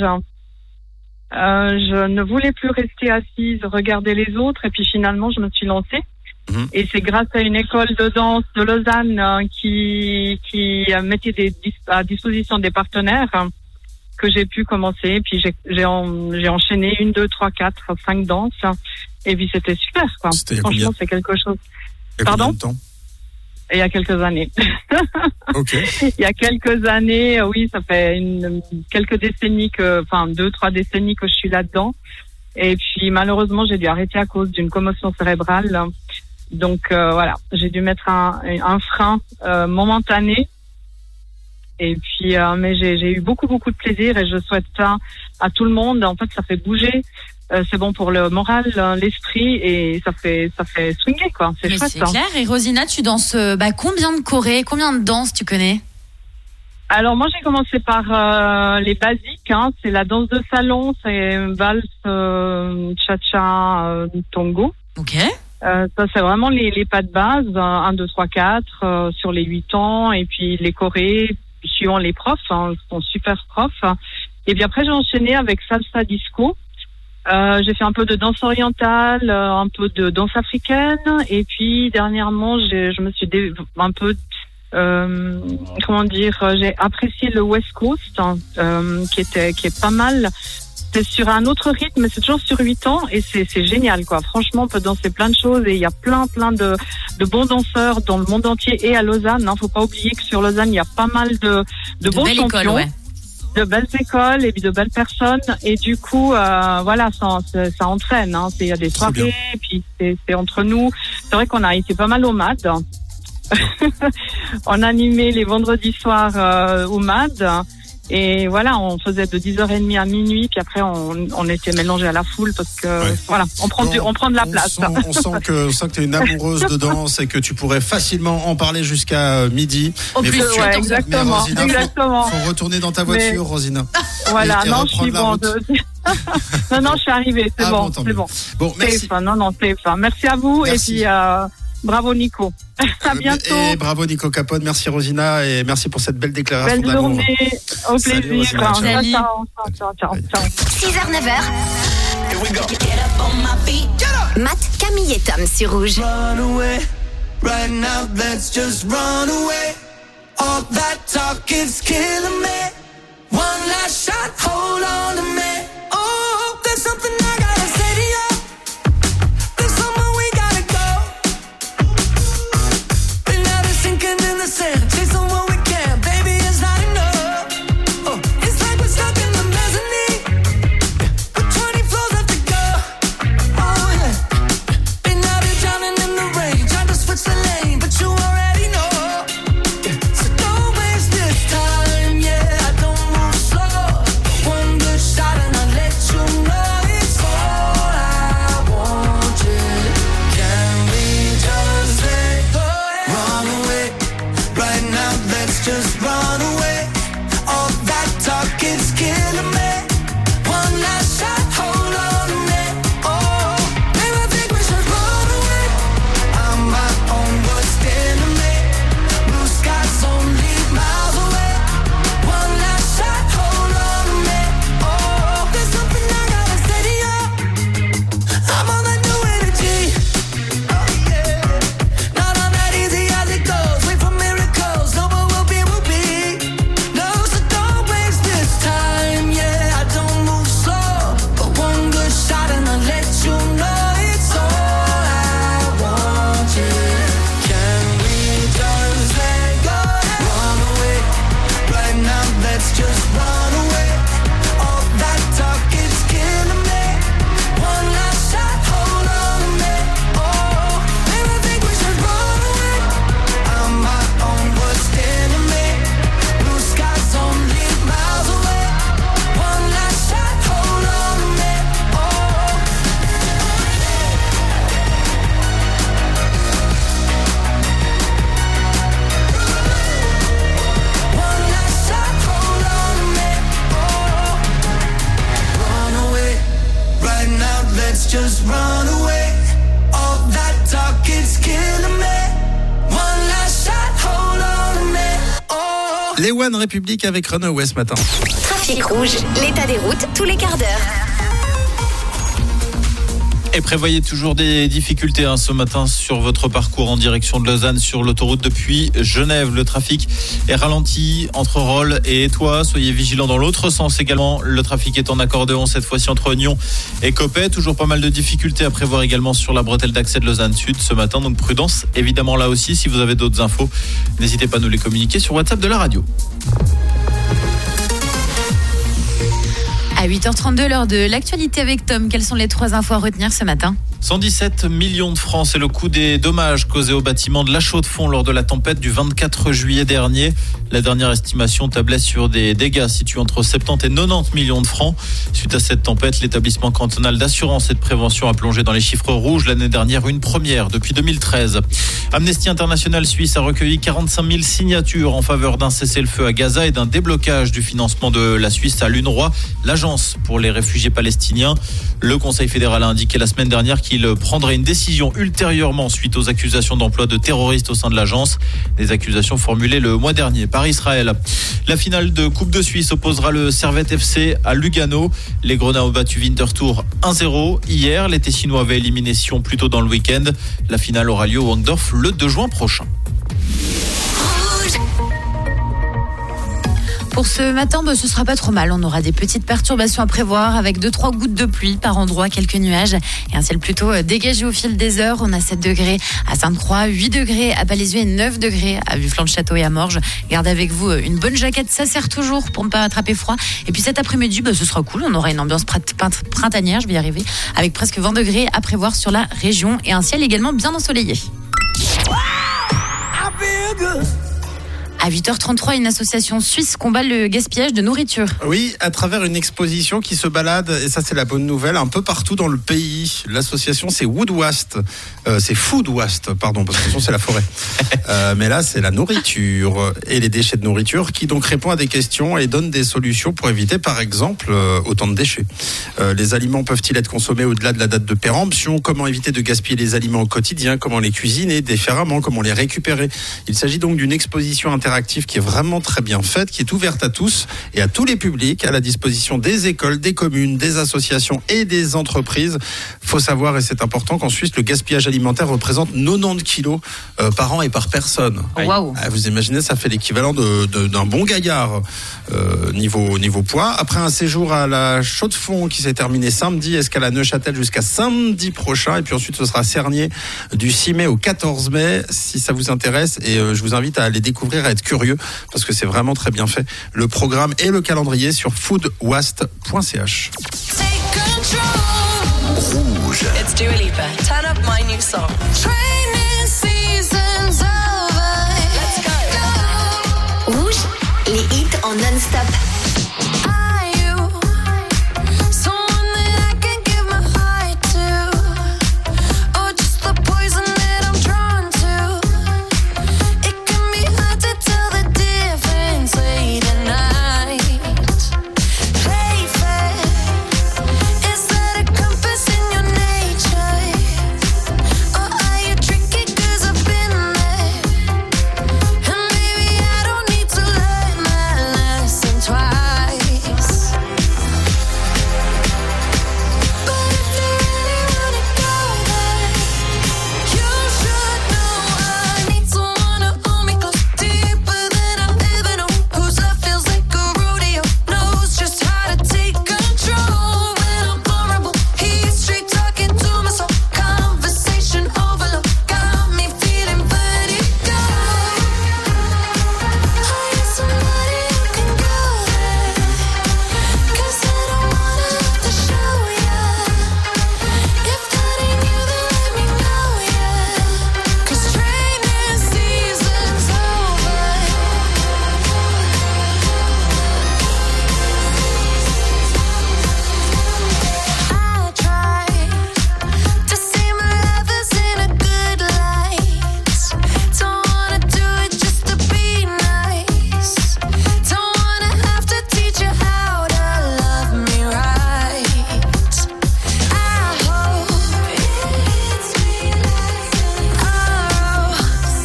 Speaker 10: Euh, je ne voulais plus rester assise, regarder les autres, et puis finalement, je me suis lancée. Mmh. Et c'est grâce à une école de danse de Lausanne euh, qui, qui mettait des, à disposition des partenaires euh, que j'ai pu commencer. Puis j'ai, j'ai, en, j'ai enchaîné une, deux, trois, quatre, cinq danses. Et puis c'était super, quoi.
Speaker 2: C'était
Speaker 10: Franchement, c'est quelque chose.
Speaker 2: Il y a
Speaker 10: Pardon ?
Speaker 2: combien de temps ?
Speaker 10: Il y a quelques années.
Speaker 2: Ok.
Speaker 10: Il y a quelques années, oui, ça fait une, quelques décennies que, enfin, deux, trois décennies que je suis là-dedans. Et puis malheureusement, j'ai dû arrêter à cause d'une commotion cérébrale. Donc euh, voilà, j'ai dû mettre un, un frein euh, momentané. Et puis, euh, mais j'ai, j'ai eu beaucoup beaucoup de plaisir et je souhaite ça à tout le monde. En fait, ça fait bouger, euh, c'est bon pour le moral, l'esprit et ça fait ça fait swinguer quoi. C'est
Speaker 3: mais
Speaker 10: chouette.
Speaker 3: C'est clair. Et Rosina, tu danses bah, combien de chorés, combien de danses tu connais ?
Speaker 10: Alors moi j'ai commencé par euh, les basiques, hein. C'est la danse de salon, c'est valse, euh, cha-cha, euh, tango.
Speaker 3: Ok.
Speaker 10: Euh, ça c'est vraiment les, les pas de base, un, deux, trois, quatre euh, sur les huit ans et puis les chorés suivant les profs, hein, sont super profs. Et puis après j'ai enchaîné avec salsa disco. Euh, j'ai fait un peu de danse orientale, euh, un peu de danse africaine et puis dernièrement j'ai, je me suis dé- un peu Euh, comment dire, j'ai apprécié le West Coast, hein, euh, qui était, qui est pas mal. C'est sur un autre rythme, mais c'est toujours sur huit ans et c'est, c'est génial, quoi. Franchement, on peut danser plein de choses et il y a plein, plein de, de bons danseurs dans le monde entier et à Lausanne. Hein. Faut pas oublier que sur Lausanne, il y a pas mal de, de,
Speaker 3: de
Speaker 10: bons champions.
Speaker 3: École, ouais.
Speaker 10: De belles écoles et puis de belles personnes et du coup euh, voilà ça, ça, ça entraîne, hein. Il y a des soirées et puis c'est, c'est entre nous. C'est vrai qu'on a été pas mal au M A D. On animait les vendredis soirs euh, au M A D Et voilà, on faisait de dix heures trente à minuit, puis après on, on était mélangés à la foule parce que ouais. voilà, on prend, bon, du, on prend de la
Speaker 2: on
Speaker 10: place.
Speaker 2: Sent, on sent que, on sent que tu es une amoureuse de danse et que tu pourrais facilement en parler jusqu'à midi.
Speaker 10: Au mais
Speaker 2: plus,
Speaker 10: faut, ouais, exactement.
Speaker 2: Mais Rosina,
Speaker 10: exactement.
Speaker 2: Faut, faut retourner dans ta voiture, mais, Rosina.
Speaker 10: Voilà, et, et non, je suis bon. De... non, non, je suis arrivée, c'est ah, bon, bon c'est bon.
Speaker 2: Bon, merci.
Speaker 10: C'est fin, non, non, c'est fin. Merci à vous merci. Et puis euh, bravo Nico. À bientôt.
Speaker 2: Et bravo Nico Capone, merci Rosina et merci pour cette belle déclaration
Speaker 10: belle
Speaker 2: d'amour.
Speaker 10: Belle journée, au plaisir.
Speaker 2: Salut, Rosina,
Speaker 10: ciao. Ciao, ciao, ciao, ciao.
Speaker 5: six heures neuf heures. Matt, Camille et Tom sur Rouge.
Speaker 1: Run away, right now let's just run away. All that talk is killing me. One last shot, hold on to me. Oh, there's something I gotta say to you. There's somewhere we gotta go. Been out of sinking in the sand, chasing what we can. Baby, it's not enough. Oh, it's like we're stuck in the mezzanine with twenty floors left to go. Oh yeah. Been out here drowning in the rain, trying to switch the lane, but you already know. So don't waste this time, yeah. I don't move slow. One good shot and I'll let you know it's all I want. Yeah. Can we just let go? Run away, right now let's just run away. All that talk is killing me. One last shot, hold on to me. Oh, maybe I think we should run away. I'm my own worst enemy. Blue skies only miles away. One last shot, hold on to me. Oh, there's something I gotta say to you. I'm on that new energy. Oh yeah, not on that easy as it goes. Wait for miracles, no what will be will be. No, so don't waste this time. Yeah, I don't move slow, but one good shot and I'll let you know it's all I want. Yeah, can we just let go? Run away, right now let's just run away. All that talk is killing me. One last shot, hold on to me. Oh, maybe I think we should run away. I'm my own worst enemy. Blue skies only miles away. One last shot, hold on to me. Oh. One last shot, hold on to me. Oh. Run away, right now let's just run away. All that talk is killing me. One last shot, hold on to me. Oh.
Speaker 2: Les One République avec Runaway ce matin.
Speaker 5: Trafic rouge, l'état des routes tous les quarts d'heure.
Speaker 4: Et prévoyez toujours des difficultés hein, ce matin sur votre parcours en direction de Lausanne sur l'autoroute depuis Genève. Le trafic est ralenti entre Rolle et Étoile. Soyez vigilants dans l'autre sens également. Le trafic est en accordéon cette fois-ci entre Nyon et Coppet. Toujours pas mal de difficultés à prévoir également sur la bretelle d'accès de Lausanne Sud ce matin. Donc prudence évidemment là aussi. Si vous avez d'autres infos, n'hésitez pas à nous les communiquer sur WhatsApp de la radio.
Speaker 3: À huit heures trente-deux, l'heure de l'actualité avec Tom. Quelles sont les trois infos à retenir ce matin ?
Speaker 4: cent dix-sept millions de francs, c'est le coût des dommages causés au bâtiment de La Chaux-de-Fonds lors de la tempête du vingt-quatre juillet dernier. La dernière estimation tablait sur des dégâts situés entre soixante-dix et quatre-vingt-dix millions de francs. Suite à cette tempête, l'établissement cantonal d'assurance et de prévention a plongé dans les chiffres rouges l'année dernière, une première depuis deux mille treize. Amnesty International Suisse a recueilli quarante-cinq mille signatures en faveur d'un cessez-le-feu à Gaza et d'un déblocage du financement de la Suisse à l'UNRWA, l'agence pour les réfugiés palestiniens. Le Conseil fédéral a indiqué la semaine dernière qu'il prendrait une décision ultérieurement suite aux accusations d'emploi de terroristes au sein de l'agence. Des accusations formulées le mois dernier par Israël. La finale de Coupe de Suisse opposera le Servette F C à Lugano. Les Grenats ont battu Winterthur un zéro hier. Les Tessinois avaient éliminé Sion plus tôt dans le week-end. La finale aura lieu au Wangdorf le deux juin prochain.
Speaker 3: Pour ce matin, bah, ce sera pas trop mal. On aura des petites perturbations à prévoir avec deux trois gouttes de pluie par endroit, quelques nuages et un ciel plutôt dégagé au fil des heures. On a sept degrés à Sainte-Croix, huit degrés à Palaisieux et neuf degrés à Vuflan-le-Château et à Morges. Gardez avec vous une bonne jaquette, ça sert toujours pour ne pas attraper froid. Et puis cet après-midi, bah, ce sera cool. On aura une ambiance printanière, je vais y arriver, avec presque vingt degrés à prévoir sur la région et un ciel également bien ensoleillé. À huit heures trente-trois, une association suisse combat le gaspillage de nourriture.
Speaker 2: Oui, à travers une exposition qui se balade, et ça c'est la bonne nouvelle, un peu partout dans le pays. L'association c'est Wood Waste, euh, c'est Food Waste, pardon, parce que sinon c'est la forêt. Euh, mais là c'est la nourriture et les déchets de nourriture qui donc répond à des questions et donne des solutions pour éviter par exemple euh, autant de déchets. Euh, les aliments peuvent-ils être consommés au-delà de la date de péremption? Comment éviter de gaspiller les aliments au quotidien? Comment les cuisiner différemment? Comment les récupérer? Il s'agit donc d'une exposition interactive qui est vraiment très bien faite, qui est ouverte à tous et à tous les publics, à la disposition des écoles, des communes, des associations et des entreprises. Faut savoir, et c'est important, qu'en Suisse, le gaspillage alimentaire représente quatre-vingt-dix kilos euh, par an et par personne.
Speaker 3: Waouh.
Speaker 2: Ah, vous imaginez, ça fait l'équivalent de, de, d'un bon gaillard euh, niveau, niveau poids. Après un séjour à la Chaux-de-Fonds qui s'est terminé samedi, escale à Neuchâtel jusqu'à samedi prochain. Et puis ensuite, ce sera Cernier du six mai au quatorze mai, si ça vous intéresse. Et euh, je vous invite à aller découvrir, à être curieux, parce que c'est vraiment très bien fait. Le programme et le calendrier sur food waste point c h.
Speaker 7: Rouge.
Speaker 8: It's Dua Lipa. Turn up my new song. Training season's over. Let's go.
Speaker 5: Rouge, les hits en non-stop.
Speaker 8: Are you someone that I can give my heart to? Or just the poison that I'm drawn to? It can be hard to tell the difference late at night. Play fair. Is that a compass in your nature? Or are you tricky 'cause I've been there? And maybe I don't need to learn my lesson twice. But if you really wanna go there, you should know I need someone to hold me close, deeper than I've ever known. Whose love feels like a rodeo, knows just how to take control when I'm vulnerable. He's straight talking to my soul, conversation overload, got me feeling vertigo. I need somebody who can go there, 'cause I don't wanna have to show ya. If that ain't you, then let me know, yeah. 'Cause training season's over. I try to see my lovers in a good light. Don't wanna do it just to be nice. Don't wanna have to teach you how to love me right. I hope it's me like oh,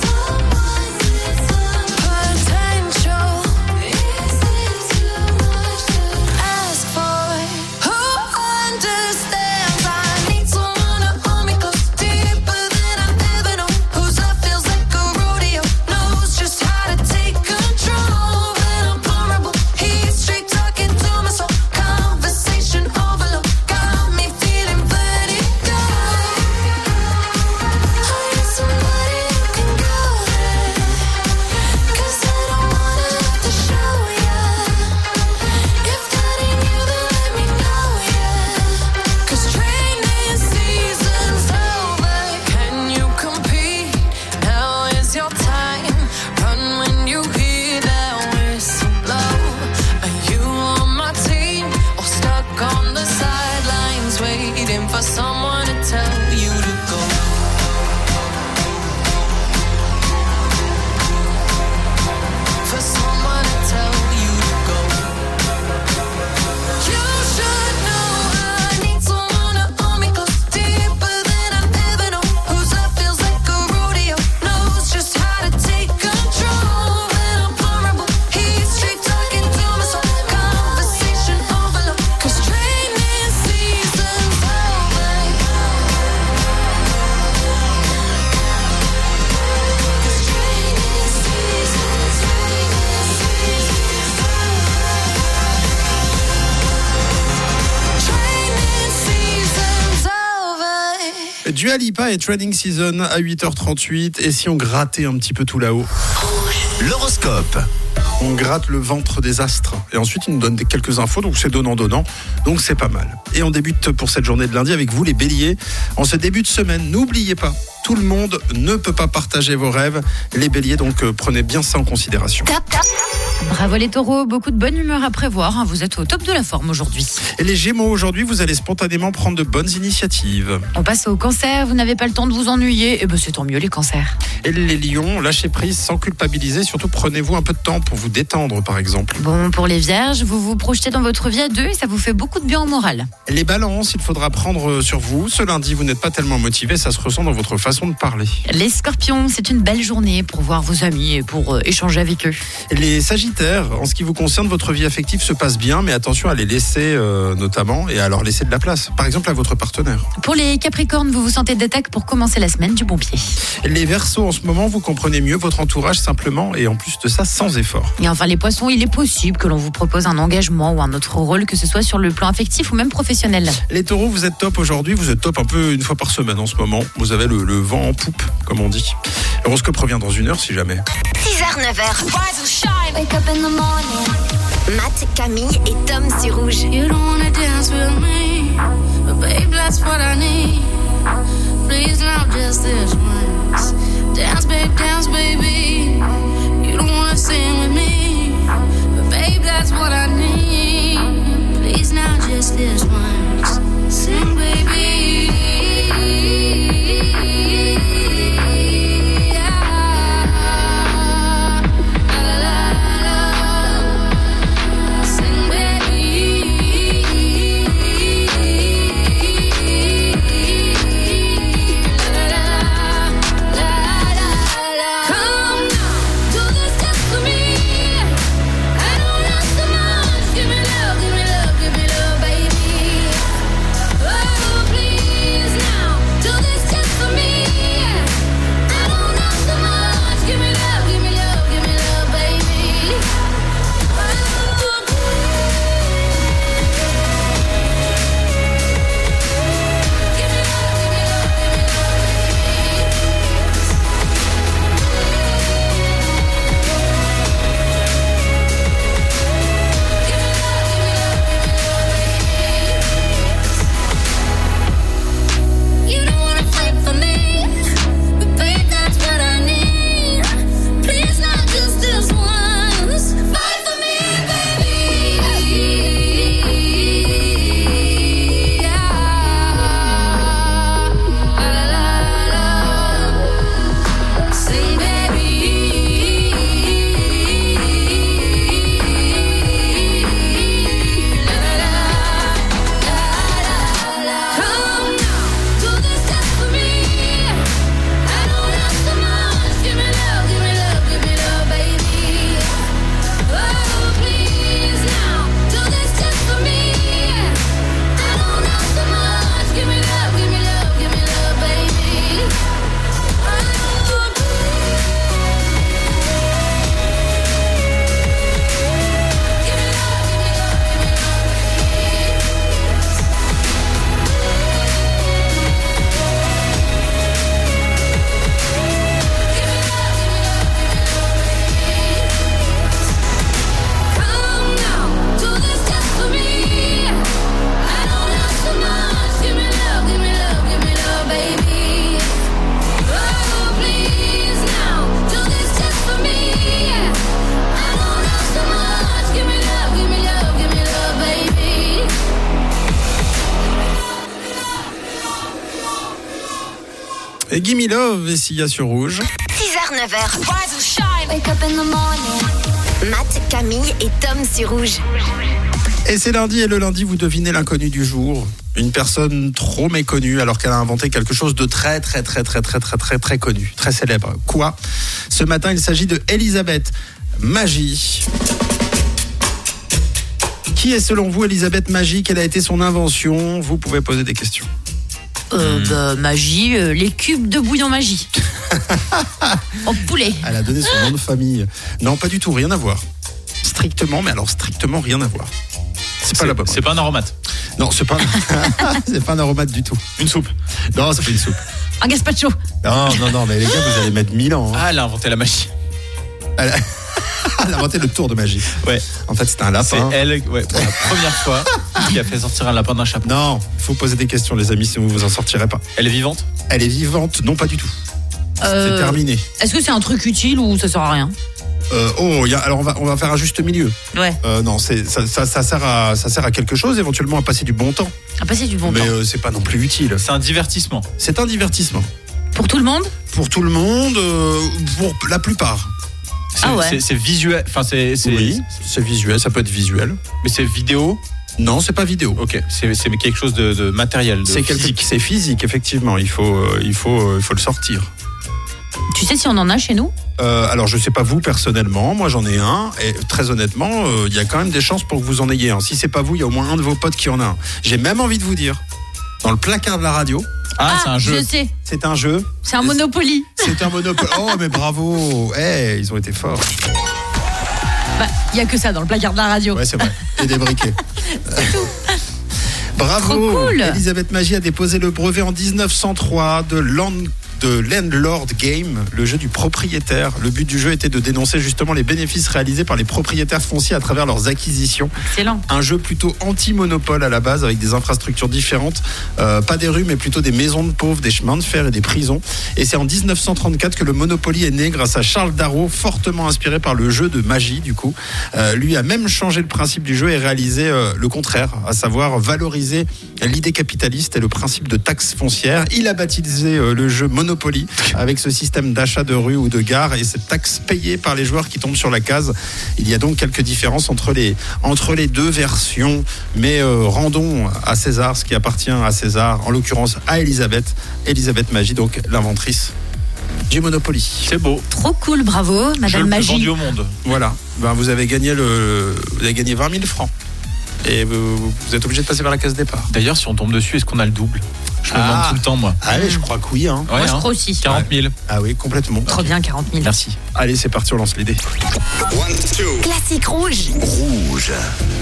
Speaker 8: potential. Is it too much to ask for? Who understands? I need someone to hold me close, deeper than I've ever known. Whose love feels like a rodeo, knows just how to take control when I'm vulnerable. He's straight talking to my soul, conversation overload, got me feeling vertigo. I need somebody who can go there, 'cause I don't wanna have to show ya. If that ain't you, then let me know, yeah. 'Cause training season's over. Can you compete? Now is your time. Run when you hear that whistle blow. Are you on my team or stuck on the sidelines waiting for someone to tell you to go? For someone to tell you to go. You should know I need someone to hold me close, deeper than I've ever known. Whose love feels like a rodeo, knows just how to take control when I'm vulnerable. He's straight talking to my soul, conversation overload. 'Cause training season's over. 'Cause training season's Training season's over.
Speaker 2: Dua Lipa et Training Season à huit heures trente-huit. Et si on grattait un petit peu tout là-haut?
Speaker 7: L'horoscope.
Speaker 2: On gratte le ventre des astres. Et ensuite, il nous donne des, quelques infos, donc c'est donnant-donnant. Donc c'est pas mal. Et on débute pour cette journée de lundi avec vous, les béliers. En ce début de semaine, n'oubliez pas, tout le monde ne peut pas partager vos rêves. Les béliers, donc euh, prenez bien ça en considération.
Speaker 5: Top, top.
Speaker 3: Bravo les taureaux, beaucoup de bonne humeur à prévoir. hein. Vous êtes au top de la forme aujourd'hui.
Speaker 2: Et les gémeaux, aujourd'hui, vous allez spontanément prendre de bonnes initiatives.
Speaker 3: On passe au cancer, vous n'avez pas le temps de vous ennuyer. Et ben c'est tant mieux les cancers.
Speaker 2: Et les lions, lâchez prise sans culpabiliser. Surtout, prenez-vous un peu de temps pour vous détendre, par exemple.
Speaker 3: Bon, pour les vierges, vous vous projetez dans votre vie à deux et ça vous fait beaucoup de bien au moral.
Speaker 2: Les balances, il faudra prendre sur vous. Ce lundi, vous n'êtes pas tellement motivé, ça se ressent dans votre façon de parler.
Speaker 3: Les scorpions, c'est une belle journée pour voir vos amis et pour euh, échanger avec eux.
Speaker 2: Les sagittaires, en ce qui vous concerne, votre vie affective se passe bien, mais attention à les laisser euh, notamment et à leur laisser de la place. Par exemple, à votre partenaire.
Speaker 3: Pour les capricornes, vous vous sentez d'attaque pour commencer la semaine du bon pied.
Speaker 2: Les verseaux, en ce moment, vous comprenez mieux votre entourage simplement et en plus de ça, sans effort.
Speaker 3: Et enfin les poissons, il est possible que l'on vous propose un engagement ou un autre rôle, que ce soit sur le plan affectif ou même professionnel.
Speaker 2: Les taureaux, vous êtes top aujourd'hui, vous êtes top un peu une fois par semaine en ce moment. Vous avez le, le vent en poupe, comme on dit. L'horoscope revient dans une heure si jamais.
Speaker 5: six heures, neuf heures. Wake up in the morning. Matt, Camille et Tom sur Rouge.
Speaker 6: You don't wanna dance with me, but babe, that's what I need. Please now just this once. Dance, babe, dance, baby. You don't wanna sing with me, but babe, that's what I need. Please now just this once. Sing, baby.
Speaker 2: Et Gimme Love et Sia sur Rouge.
Speaker 5: six heures, neuf heures. Wake up in the morning. Matt, Camille et Tom sur Rouge.
Speaker 2: Et c'est lundi, et le lundi, vous devinez l'inconnu du jour. Une personne trop méconnue alors qu'elle a inventé quelque chose de très très très très très très très très connu, très célèbre. Quoi ? Ce matin, il s'agit de Elisabeth Magie. Qui est selon vous Elisabeth Magie ? Quelle a été son invention ? Vous pouvez poser des questions.
Speaker 3: Euh, bah, magie, euh, les cubes de bouillon magie. En poulet.
Speaker 2: Elle a donné son nom de famille. Non, pas du tout, rien à voir. Strictement, mais alors strictement rien à voir. C'est pas
Speaker 4: C'est,
Speaker 2: la bonne.
Speaker 4: c'est pas un aromate.
Speaker 2: Non, c'est pas, c'est pas un aromate du tout.
Speaker 4: Une soupe.
Speaker 2: Non, c'est pas une soupe.
Speaker 3: Un gazpacho.
Speaker 2: Non, non, non, mais les gars, vous allez mettre mille ans. Hein.
Speaker 4: Ah, elle a inventé la magie.
Speaker 2: Elle a- Elle a inventé le tour de magie.
Speaker 4: Ouais.
Speaker 2: En fait, c'était un lapin.
Speaker 4: C'est elle, ouais, pour la première fois, qui a fait sortir un lapin d'un chapeau.
Speaker 2: Non, il faut poser des questions, les amis, sinon vous vous en sortirez pas.
Speaker 4: Elle est vivante ?
Speaker 2: Elle est vivante, non pas du tout.
Speaker 3: Euh,
Speaker 2: C'est terminé.
Speaker 3: Est-ce que c'est un truc utile ou ça sert à rien?
Speaker 2: Euh, oh, y a, alors on va, on va faire un juste milieu.
Speaker 3: Ouais.
Speaker 2: Euh, non, c'est, ça, ça, ça, sert à, ça sert à quelque chose, éventuellement à passer du bon temps.
Speaker 3: À passer du bon
Speaker 2: Mais
Speaker 3: temps.
Speaker 2: euh, c'est pas non plus utile.
Speaker 4: C'est un divertissement.
Speaker 2: C'est un divertissement.
Speaker 3: Pour tout le monde?
Speaker 2: Pour tout le monde, euh, pour la plupart.
Speaker 4: C'est,
Speaker 3: Ah ouais.
Speaker 4: c'est, c'est visuel. Enfin, c'est, c'est,
Speaker 2: Oui, c'est visuel, ça peut être visuel.
Speaker 4: Mais c'est vidéo.
Speaker 2: Non, c'est pas vidéo.
Speaker 4: Ok. C'est, c'est quelque chose de, de matériel. De
Speaker 2: C'est quelque,
Speaker 4: physique.
Speaker 2: c'est physique, effectivement. Il faut, euh, il faut, euh, il faut le sortir.
Speaker 3: Tu sais si on en a chez nous?
Speaker 2: Euh, alors, je sais pas vous personnellement, moi j'en ai un, et très honnêtement, il euh, y a quand même des chances pour que vous en ayez un. Si c'est pas vous, il y a au moins un de vos potes qui en a un. J'ai même envie de vous dire, dans le placard de la radio,
Speaker 4: Ah,
Speaker 3: Ah,
Speaker 4: c'est un jeu.
Speaker 3: je sais.
Speaker 2: c'est un jeu.
Speaker 3: C'est un Monopoly.
Speaker 2: C'est un Monopoly. Oh, mais bravo. Eh, ils ont été forts.
Speaker 3: Bah, il y a que ça dans le placard de la radio.
Speaker 2: Ouais, c'est vrai. Et des briquets. Bravo.
Speaker 3: Trop cool.
Speaker 2: Elisabeth Magie a déposé le brevet en dix-neuf cent trois de Land de Landlord Game, le jeu du propriétaire. Le but du jeu était de dénoncer justement les bénéfices réalisés par les propriétaires fonciers à travers leurs acquisitions.
Speaker 3: Excellent.
Speaker 2: Un jeu plutôt anti-monopole à la base, avec des infrastructures différentes, euh, pas des rues mais plutôt des maisons de pauvres, des chemins de fer et des prisons. Et c'est en dix-neuf cent trente-quatre que le Monopoly est né grâce à Charles Darrow, fortement inspiré par le jeu de magie du coup. Euh, lui a même changé le principe du jeu et réalisé euh, le contraire, à savoir valoriser l'idée capitaliste et le principe de taxe foncière. Il a baptisé euh, le jeu Monopoly avec ce système d'achat de rue ou de gare et cette taxe payée par les joueurs qui tombent sur la case. Il y a donc quelques différences entre les, entre les deux versions, mais euh, rendons à César ce qui appartient à César, en l'occurrence à Elisabeth, Elisabeth Magie, donc l'inventrice du Monopoly.
Speaker 4: C'est beau.
Speaker 3: Trop cool, bravo,
Speaker 4: Jeu
Speaker 3: Madame
Speaker 4: le plus
Speaker 3: Magie.
Speaker 4: vendu au monde.
Speaker 2: Voilà, ben, vous avez gagné le, vous avez gagné vingt mille francs. Et vous, vous êtes obligé de passer par la case départ.
Speaker 4: D'ailleurs, si on tombe dessus, est-ce qu'on a le double ? Je me
Speaker 2: Ah.
Speaker 4: demande tout le temps, moi.
Speaker 2: Allez, je crois que oui. Hein.
Speaker 3: Moi,
Speaker 4: Ouais,
Speaker 3: je
Speaker 4: hein.
Speaker 3: crois aussi.
Speaker 4: quarante mille.
Speaker 2: Ah oui, complètement.
Speaker 3: Trop bien, quarante mille.
Speaker 4: Merci.
Speaker 2: Allez, c'est parti, on lance les dés.
Speaker 7: One, two.
Speaker 5: Classique rouge.
Speaker 7: Rouge.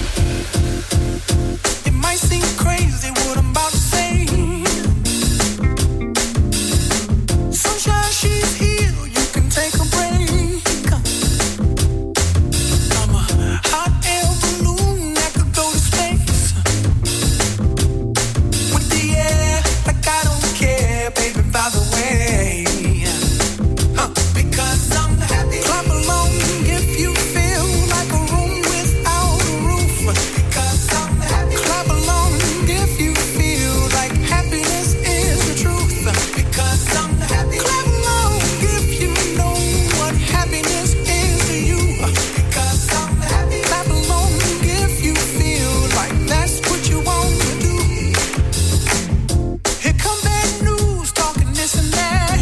Speaker 8: It might seem crazy what I'm about to say. Sunshine, she's here. You can take a break. I'm a hot air balloon that could go to space. With the air, like I don't care, baby, by the way. Huh. Because I'm happy. Clap along if you feel like a room without a roof. Because I'm happy. Clap along if you feel like happiness is the truth. Because I'm happy. Clap along if you know what happiness is to you. Because I'm happy. Clap along if you feel like that's what you want to do. Here come bad news, talking this and that.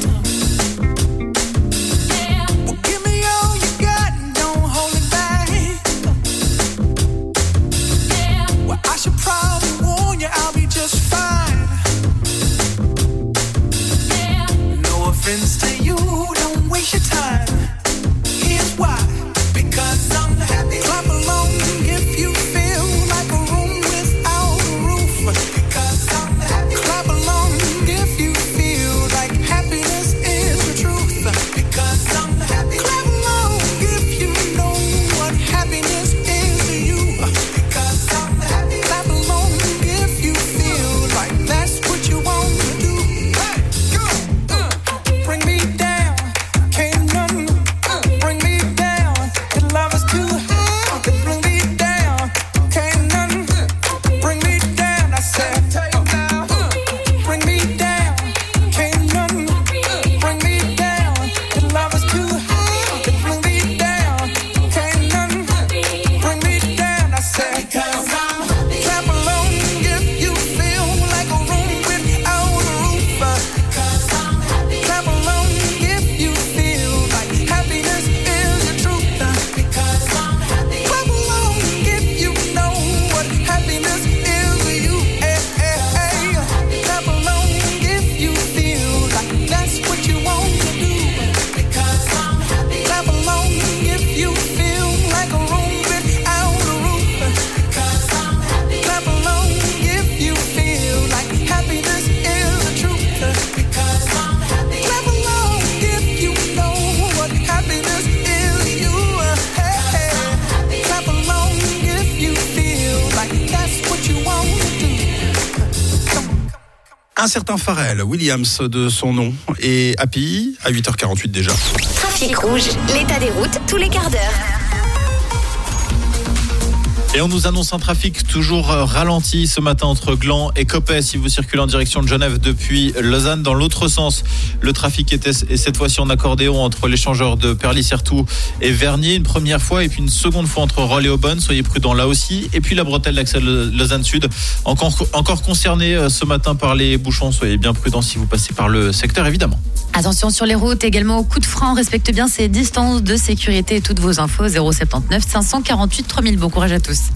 Speaker 8: Well, give me all you got and don't hold it back. Well, I should probably warn you, I'll be just fine. No offense to you, don't waste your time. Here's why. Because I'm happy. Clap along if you feel like a room without a roof. Because I'm happy. Clap along if you feel like happiness is the truth. Because I'm happy. Clap along if you know what happiness is to you. Because I'm happy. Clap along if you feel like that's what you want to do. Hey, go. Uh, bring me
Speaker 2: Un certain Pharrell Williams de son nom et Happy à huit heures quarante-huit déjà.
Speaker 5: Trafic rouge, l'état des routes tous les quarts d'heure.
Speaker 4: Et on nous annonce un trafic toujours ralenti ce matin entre Gland et Coppet. Si vous circulez en direction de Genève depuis Lausanne, dans l'autre sens, le trafic était et cette fois-ci en accordéon entre l'échangeur de Perly-Certoux et Vernier une première fois et puis une seconde fois entre Rolle et Aubonne. Soyez prudents là aussi. Et puis la bretelle d'accès Lausanne Sud, encore, encore concernée ce matin par les bouchons. Soyez bien prudents si vous passez par le secteur évidemment.
Speaker 3: Attention sur les routes, également au coup de frein. Respectez bien ces distances de sécurité et toutes vos infos. zéro sept neuf cinq cent quarante-huit trois mille. Bon courage à tous.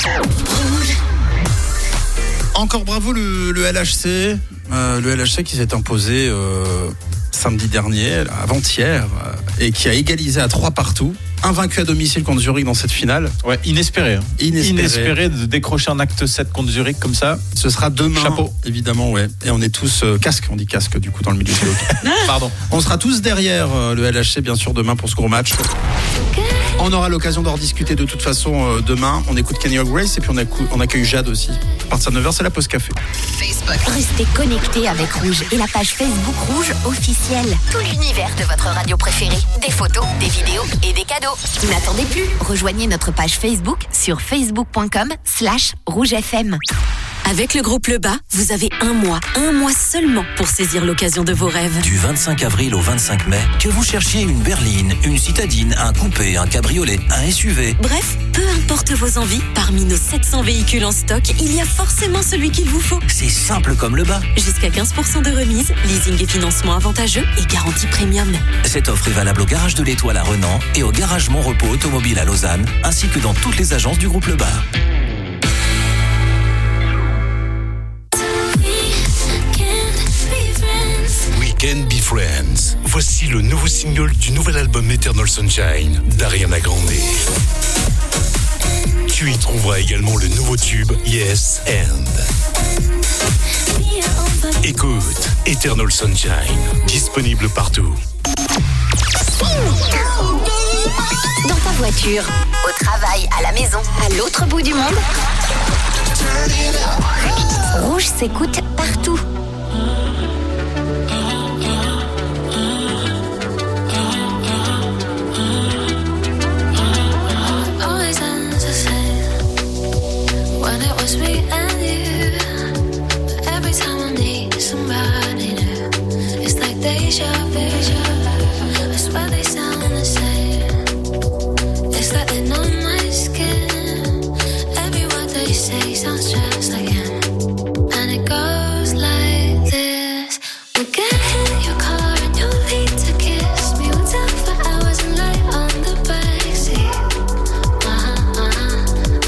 Speaker 2: Encore bravo le, le L H C, euh, le L H C qui s'est imposé euh, samedi dernier, avant-hier, euh, et qui a égalisé à trois partout. Invaincu à domicile contre Zurich dans cette finale.
Speaker 4: Ouais, inespéré. Hein.
Speaker 2: Inespéré.
Speaker 4: Inespéré de décrocher un acte sept contre Zurich comme ça.
Speaker 2: Ce sera demain.
Speaker 4: Chapeau.
Speaker 2: Évidemment, ouais. Et on est tous euh, casque, on dit casque du coup dans le milieu de l'autre.
Speaker 4: Pardon.
Speaker 2: On sera tous derrière euh, le L H C bien sûr demain pour ce gros match. On aura l'occasion d'en rediscuter de toute façon euh, demain. On écoute Kenny Grace et puis on, accou- on accueille Jade aussi. À partir de neuf heures, c'est la pause café.
Speaker 5: Restez connectés avec Rouge et la page Facebook Rouge officielle. Tout l'univers de votre radio préférée. Des photos, des vidéos et des cadeaux. N'attendez plus. Rejoignez notre page Facebook sur facebook.com slash rougefm.
Speaker 11: Avec le groupe Le Bas, vous avez un mois, un mois seulement pour saisir l'occasion de vos rêves.
Speaker 12: Du vingt-cinq avril au vingt-cinq mai, que vous cherchiez une berline, une citadine, un coupé, un cabriolet, un S U V.
Speaker 11: Bref, peu importe vos envies, parmi nos sept cents véhicules en stock, il y a forcément celui qu'il vous faut.
Speaker 12: C'est simple comme Le Bas.
Speaker 11: Jusqu'à quinze pour cent de remise, leasing et financement avantageux et garantie premium.
Speaker 12: Cette offre est valable au garage de l'Étoile à Renan et au garage Mon Repos Automobile à Lausanne, ainsi que dans toutes les agences du groupe Le Bas.
Speaker 13: Can Be Friends. Voici le nouveau single du nouvel album Eternal Sunshine d'Ariana Grande. Tu y trouveras également le nouveau tube Yes and. Écoute Eternal Sunshine, disponible partout.
Speaker 5: Dans ta voiture, au travail, à la maison, à l'autre bout du monde. Rouge s'écoute partout.
Speaker 6: Me and you. Every time I need somebody new, it's like deja vu. I swear they sound the same. It's like they know my skin. Every word they say sounds just like him. And it goes like this. We get in your car and you need to kiss me. We'll talk for hours and lie on the backseat. Uh-huh, uh-huh.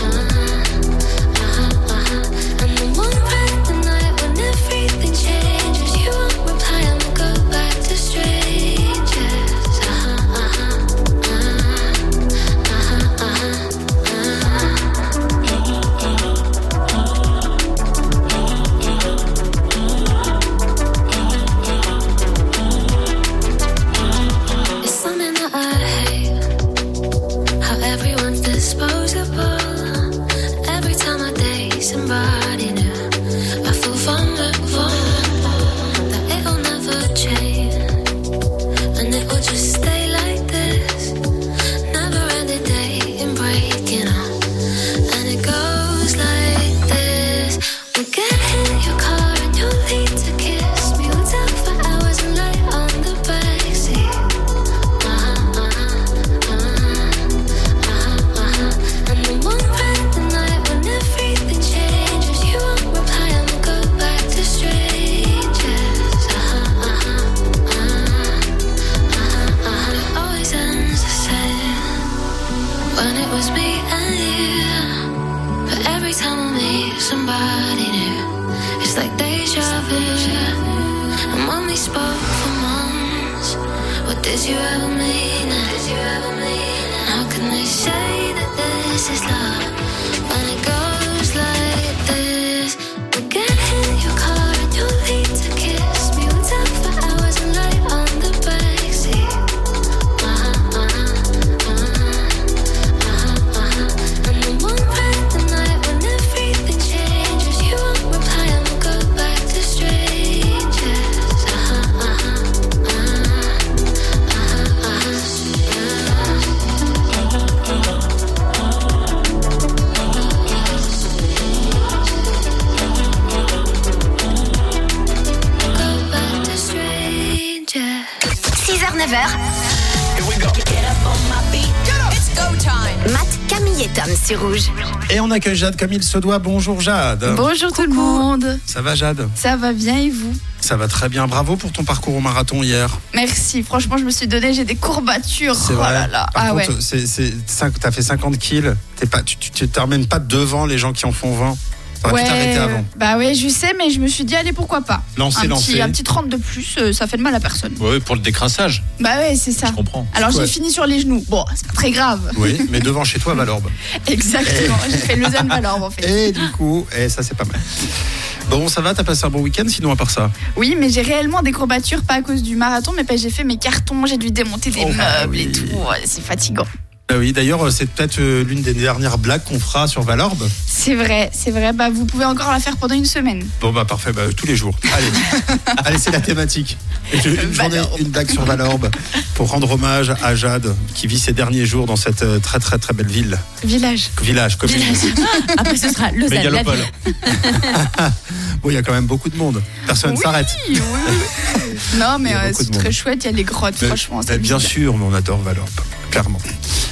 Speaker 6: Somebody new, I feel vulnerable that it'll never change, and it will just stay like this. Never ending day in breaking up, and it goes like this. We get in your car and you need to kiss me. We'll talk for hours and lie on the backseat. Uh-huh, uh-huh, uh-huh, uh-huh, uh-huh. And the one right the night when everything changes, you won't reply and we'll go back to strangers. Uh-huh, uh-huh, uh-huh, uh-huh, uh-huh. It always ends the same when it was me and you. But every time I meet somebody new, it's like deja vu. And when we spoke for months, what did you ever mean? Did you ever mean? How can they say that this is love when it goes like this? We get in your car and you need to kiss me. We'll talk for hours and lie on the backseat. Uh-huh, uh-huh, uh-huh, uh-huh. And the one right the night when everything changes, you won't reply and we'll go back to strangers.
Speaker 5: neuf heures. Matt, Camille et Tom sur Rouge.
Speaker 2: Et on accueille Jade comme il se doit. Bonjour Jade.
Speaker 14: Bonjour tout le monde.
Speaker 2: Ça va Jade?
Speaker 14: Ça va bien et vous?
Speaker 2: Ça va très bien. Bravo pour ton parcours au marathon hier.
Speaker 14: Merci. Franchement, je me suis donné, j'ai des courbatures.
Speaker 2: C'est
Speaker 14: oh
Speaker 2: vrai.
Speaker 14: là là.
Speaker 2: Par
Speaker 14: ah
Speaker 2: contre,
Speaker 14: ouais.
Speaker 2: c'est, c'est, cinq, t'as fait cinquante kills. T'es pas, tu, tu, tu t'emmènes pas devant les gens qui en font vingt. T'aurais
Speaker 14: Ouais,
Speaker 2: pu t'arrêter avant.
Speaker 14: bah ouais, je sais, mais je me suis dit, allez, pourquoi pas.
Speaker 2: Lancez,
Speaker 14: un,
Speaker 2: lancez.
Speaker 14: petit, un petit trente de plus, euh, ça fait de mal à personne.
Speaker 4: Oui, pour le décrassage.
Speaker 14: Bah ouais, c'est ça.
Speaker 4: Je comprends.
Speaker 14: Alors
Speaker 2: Ouais.
Speaker 14: j'ai fini sur les genoux. Bon, c'est pas très grave.
Speaker 2: Oui, mais devant chez toi, Valorbe.
Speaker 14: Exactement. J'ai fait Lausanne-Valorbe en fait.
Speaker 2: Et du coup, et ça c'est pas mal. Bon, ça va, t'as passé un bon week-end sinon à part ça?
Speaker 14: Oui, mais j'ai réellement des courbatures, pas à cause du marathon, mais parce que j'ai fait mes cartons, j'ai dû démonter des
Speaker 2: Oh, bah
Speaker 14: meubles et
Speaker 2: oui.
Speaker 14: tout. Ouais, c'est fatigant.
Speaker 2: Ah oui, d'ailleurs, c'est peut-être euh, l'une des dernières blagues qu'on fera sur Valorbe.
Speaker 14: C'est vrai, c'est vrai. Bah vous pouvez encore la faire pendant une semaine.
Speaker 2: Bon bah parfait, bah, tous les jours. Allez, allez, c'est la thématique. Une, une journée, une blague sur Valorbe pour rendre hommage à Jade qui vit ses derniers jours dans cette euh, très très très belle ville.
Speaker 14: Village.
Speaker 2: Village, commune.
Speaker 3: Après, ce sera Lausanne. la
Speaker 2: Mégalopole.
Speaker 3: ville.
Speaker 2: Bon, il y a quand même beaucoup de monde. Personne ne
Speaker 14: Oui,
Speaker 2: s'arrête.
Speaker 14: oui, oui. Non, mais
Speaker 2: Il y a
Speaker 14: euh,
Speaker 2: beaucoup
Speaker 14: c'est
Speaker 2: de
Speaker 14: très
Speaker 2: monde.
Speaker 14: chouette, il y a les grottes,
Speaker 2: Mais-
Speaker 14: franchement.
Speaker 2: mais
Speaker 14: c'est
Speaker 2: bien
Speaker 14: bizarre.
Speaker 2: sûr, mais on adore Valorbe, clairement.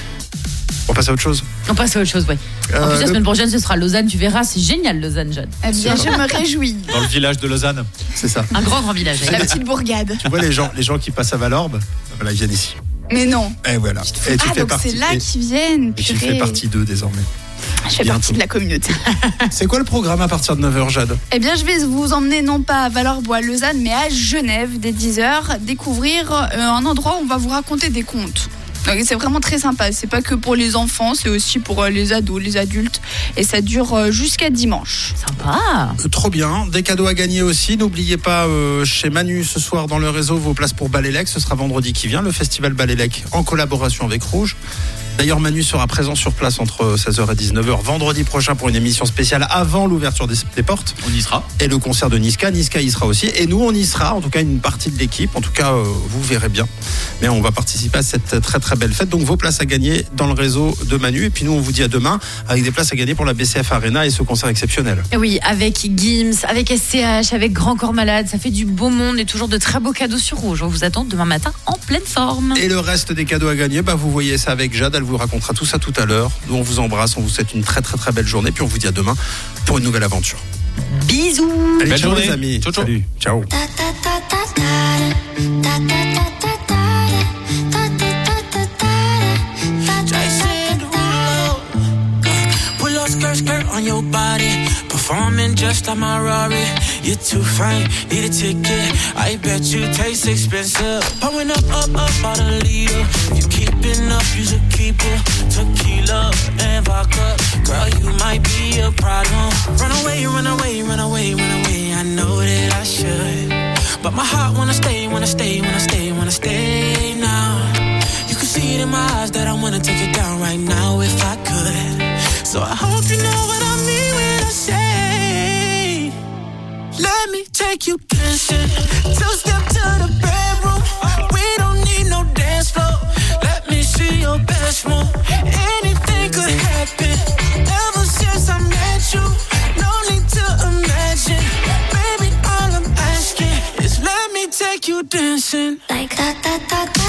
Speaker 2: On passe à autre chose.
Speaker 3: On passe à autre chose, ouais. En
Speaker 2: Euh,
Speaker 3: plus, la
Speaker 2: le-
Speaker 3: semaine prochaine, ce sera Lausanne. Tu verras, c'est génial, Lausanne, Jade.
Speaker 14: Eh bien, je me réjouis.
Speaker 4: Dans le village de Lausanne.
Speaker 2: C'est ça.
Speaker 3: Un grand, grand village.
Speaker 14: La petite bourgade.
Speaker 2: Tu vois les gens, les gens qui passent à Valorbe, voilà, ils viennent ici.
Speaker 14: Mais non.
Speaker 2: Et voilà. Et tu
Speaker 14: Ah,
Speaker 2: fais
Speaker 14: donc
Speaker 2: partie.
Speaker 14: c'est là
Speaker 2: et-
Speaker 14: qu'ils viennent.
Speaker 2: et tu
Speaker 14: purée.
Speaker 2: fais partie d'eux désormais.
Speaker 14: Je fais
Speaker 2: Bientôt.
Speaker 14: partie de la communauté.
Speaker 2: C'est quoi le programme à partir de neuf heures, Jade?
Speaker 14: Eh bien, je vais vous emmener non pas à Valorbe ou à Lausanne, mais à Genève dès dix heures, découvrir euh, un endroit où on va vous raconter des contes. Donc, c'est vraiment très sympa. C'est pas que pour les enfants, c'est aussi pour euh, les ados, les adultes. Et ça dure euh, jusqu'à dimanche.
Speaker 3: Sympa.
Speaker 2: Euh, Trop bien. Des cadeaux à gagner aussi. N'oubliez pas, euh, chez Manu, ce soir dans le réseau, vos places pour Balélec. Ce sera vendredi qui vient, le festival Balélec en collaboration avec Rouge. D'ailleurs, Manu sera présent sur place entre seize heures et dix-neuf heures vendredi prochain pour une émission spéciale avant l'ouverture des, des portes.
Speaker 4: On y sera.
Speaker 2: Et le concert de Niska. Niska y sera aussi. Et nous, on y sera. En tout cas, une partie de l'équipe. En tout cas, euh, vous verrez bien. Mais on va participer à cette très très belle fête. Donc, vos places à gagner dans le réseau de Manu. Et puis nous, on vous dit à demain avec des places à gagner pour la B C F Arena et ce concert exceptionnel.
Speaker 3: Et oui, avec Gims, avec S C H, avec Grand Corps Malade, ça fait du beau monde et toujours de très beaux cadeaux sur Rouge. On vous attend demain matin en pleine forme.
Speaker 2: Et le reste des cadeaux à gagner, bah vous voyez ça avec Jade, elle vous racontera tout ça tout à l'heure. Nous on vous embrasse, on vous souhaite une très très très belle journée, puis on vous dit à demain pour une nouvelle aventure.
Speaker 3: Bisous.
Speaker 2: Allez,
Speaker 4: Belle
Speaker 2: ciao
Speaker 4: journée.
Speaker 2: les amis.
Speaker 4: Ciao, ciao.
Speaker 2: Salut. Ciao.
Speaker 15: Jason Derulo, pull up skirt skirt on your body, performing just like my Rari. You're too fine, need a ticket. I bet you taste expensive. Pouring up up up out a leader. If you keeping up, you should keep it. Tequila and vodka, girl, you might be a problem. Run away, run away, run away, run away. I know that I should, but my heart wanna stay, wanna stay, wanna stay, wanna stay now. You can see it in my eyes that I wanna take it down right now if I could. So I hope you know what I mean when I say, let me take you dancing. Two step to the bedroom. We don't need no dance floor. Let me see your best move. Anything could happen. Ever since I met you, no need to imagine. Baby, all I'm asking is let me take you dancing.
Speaker 8: Like that, that, that, that.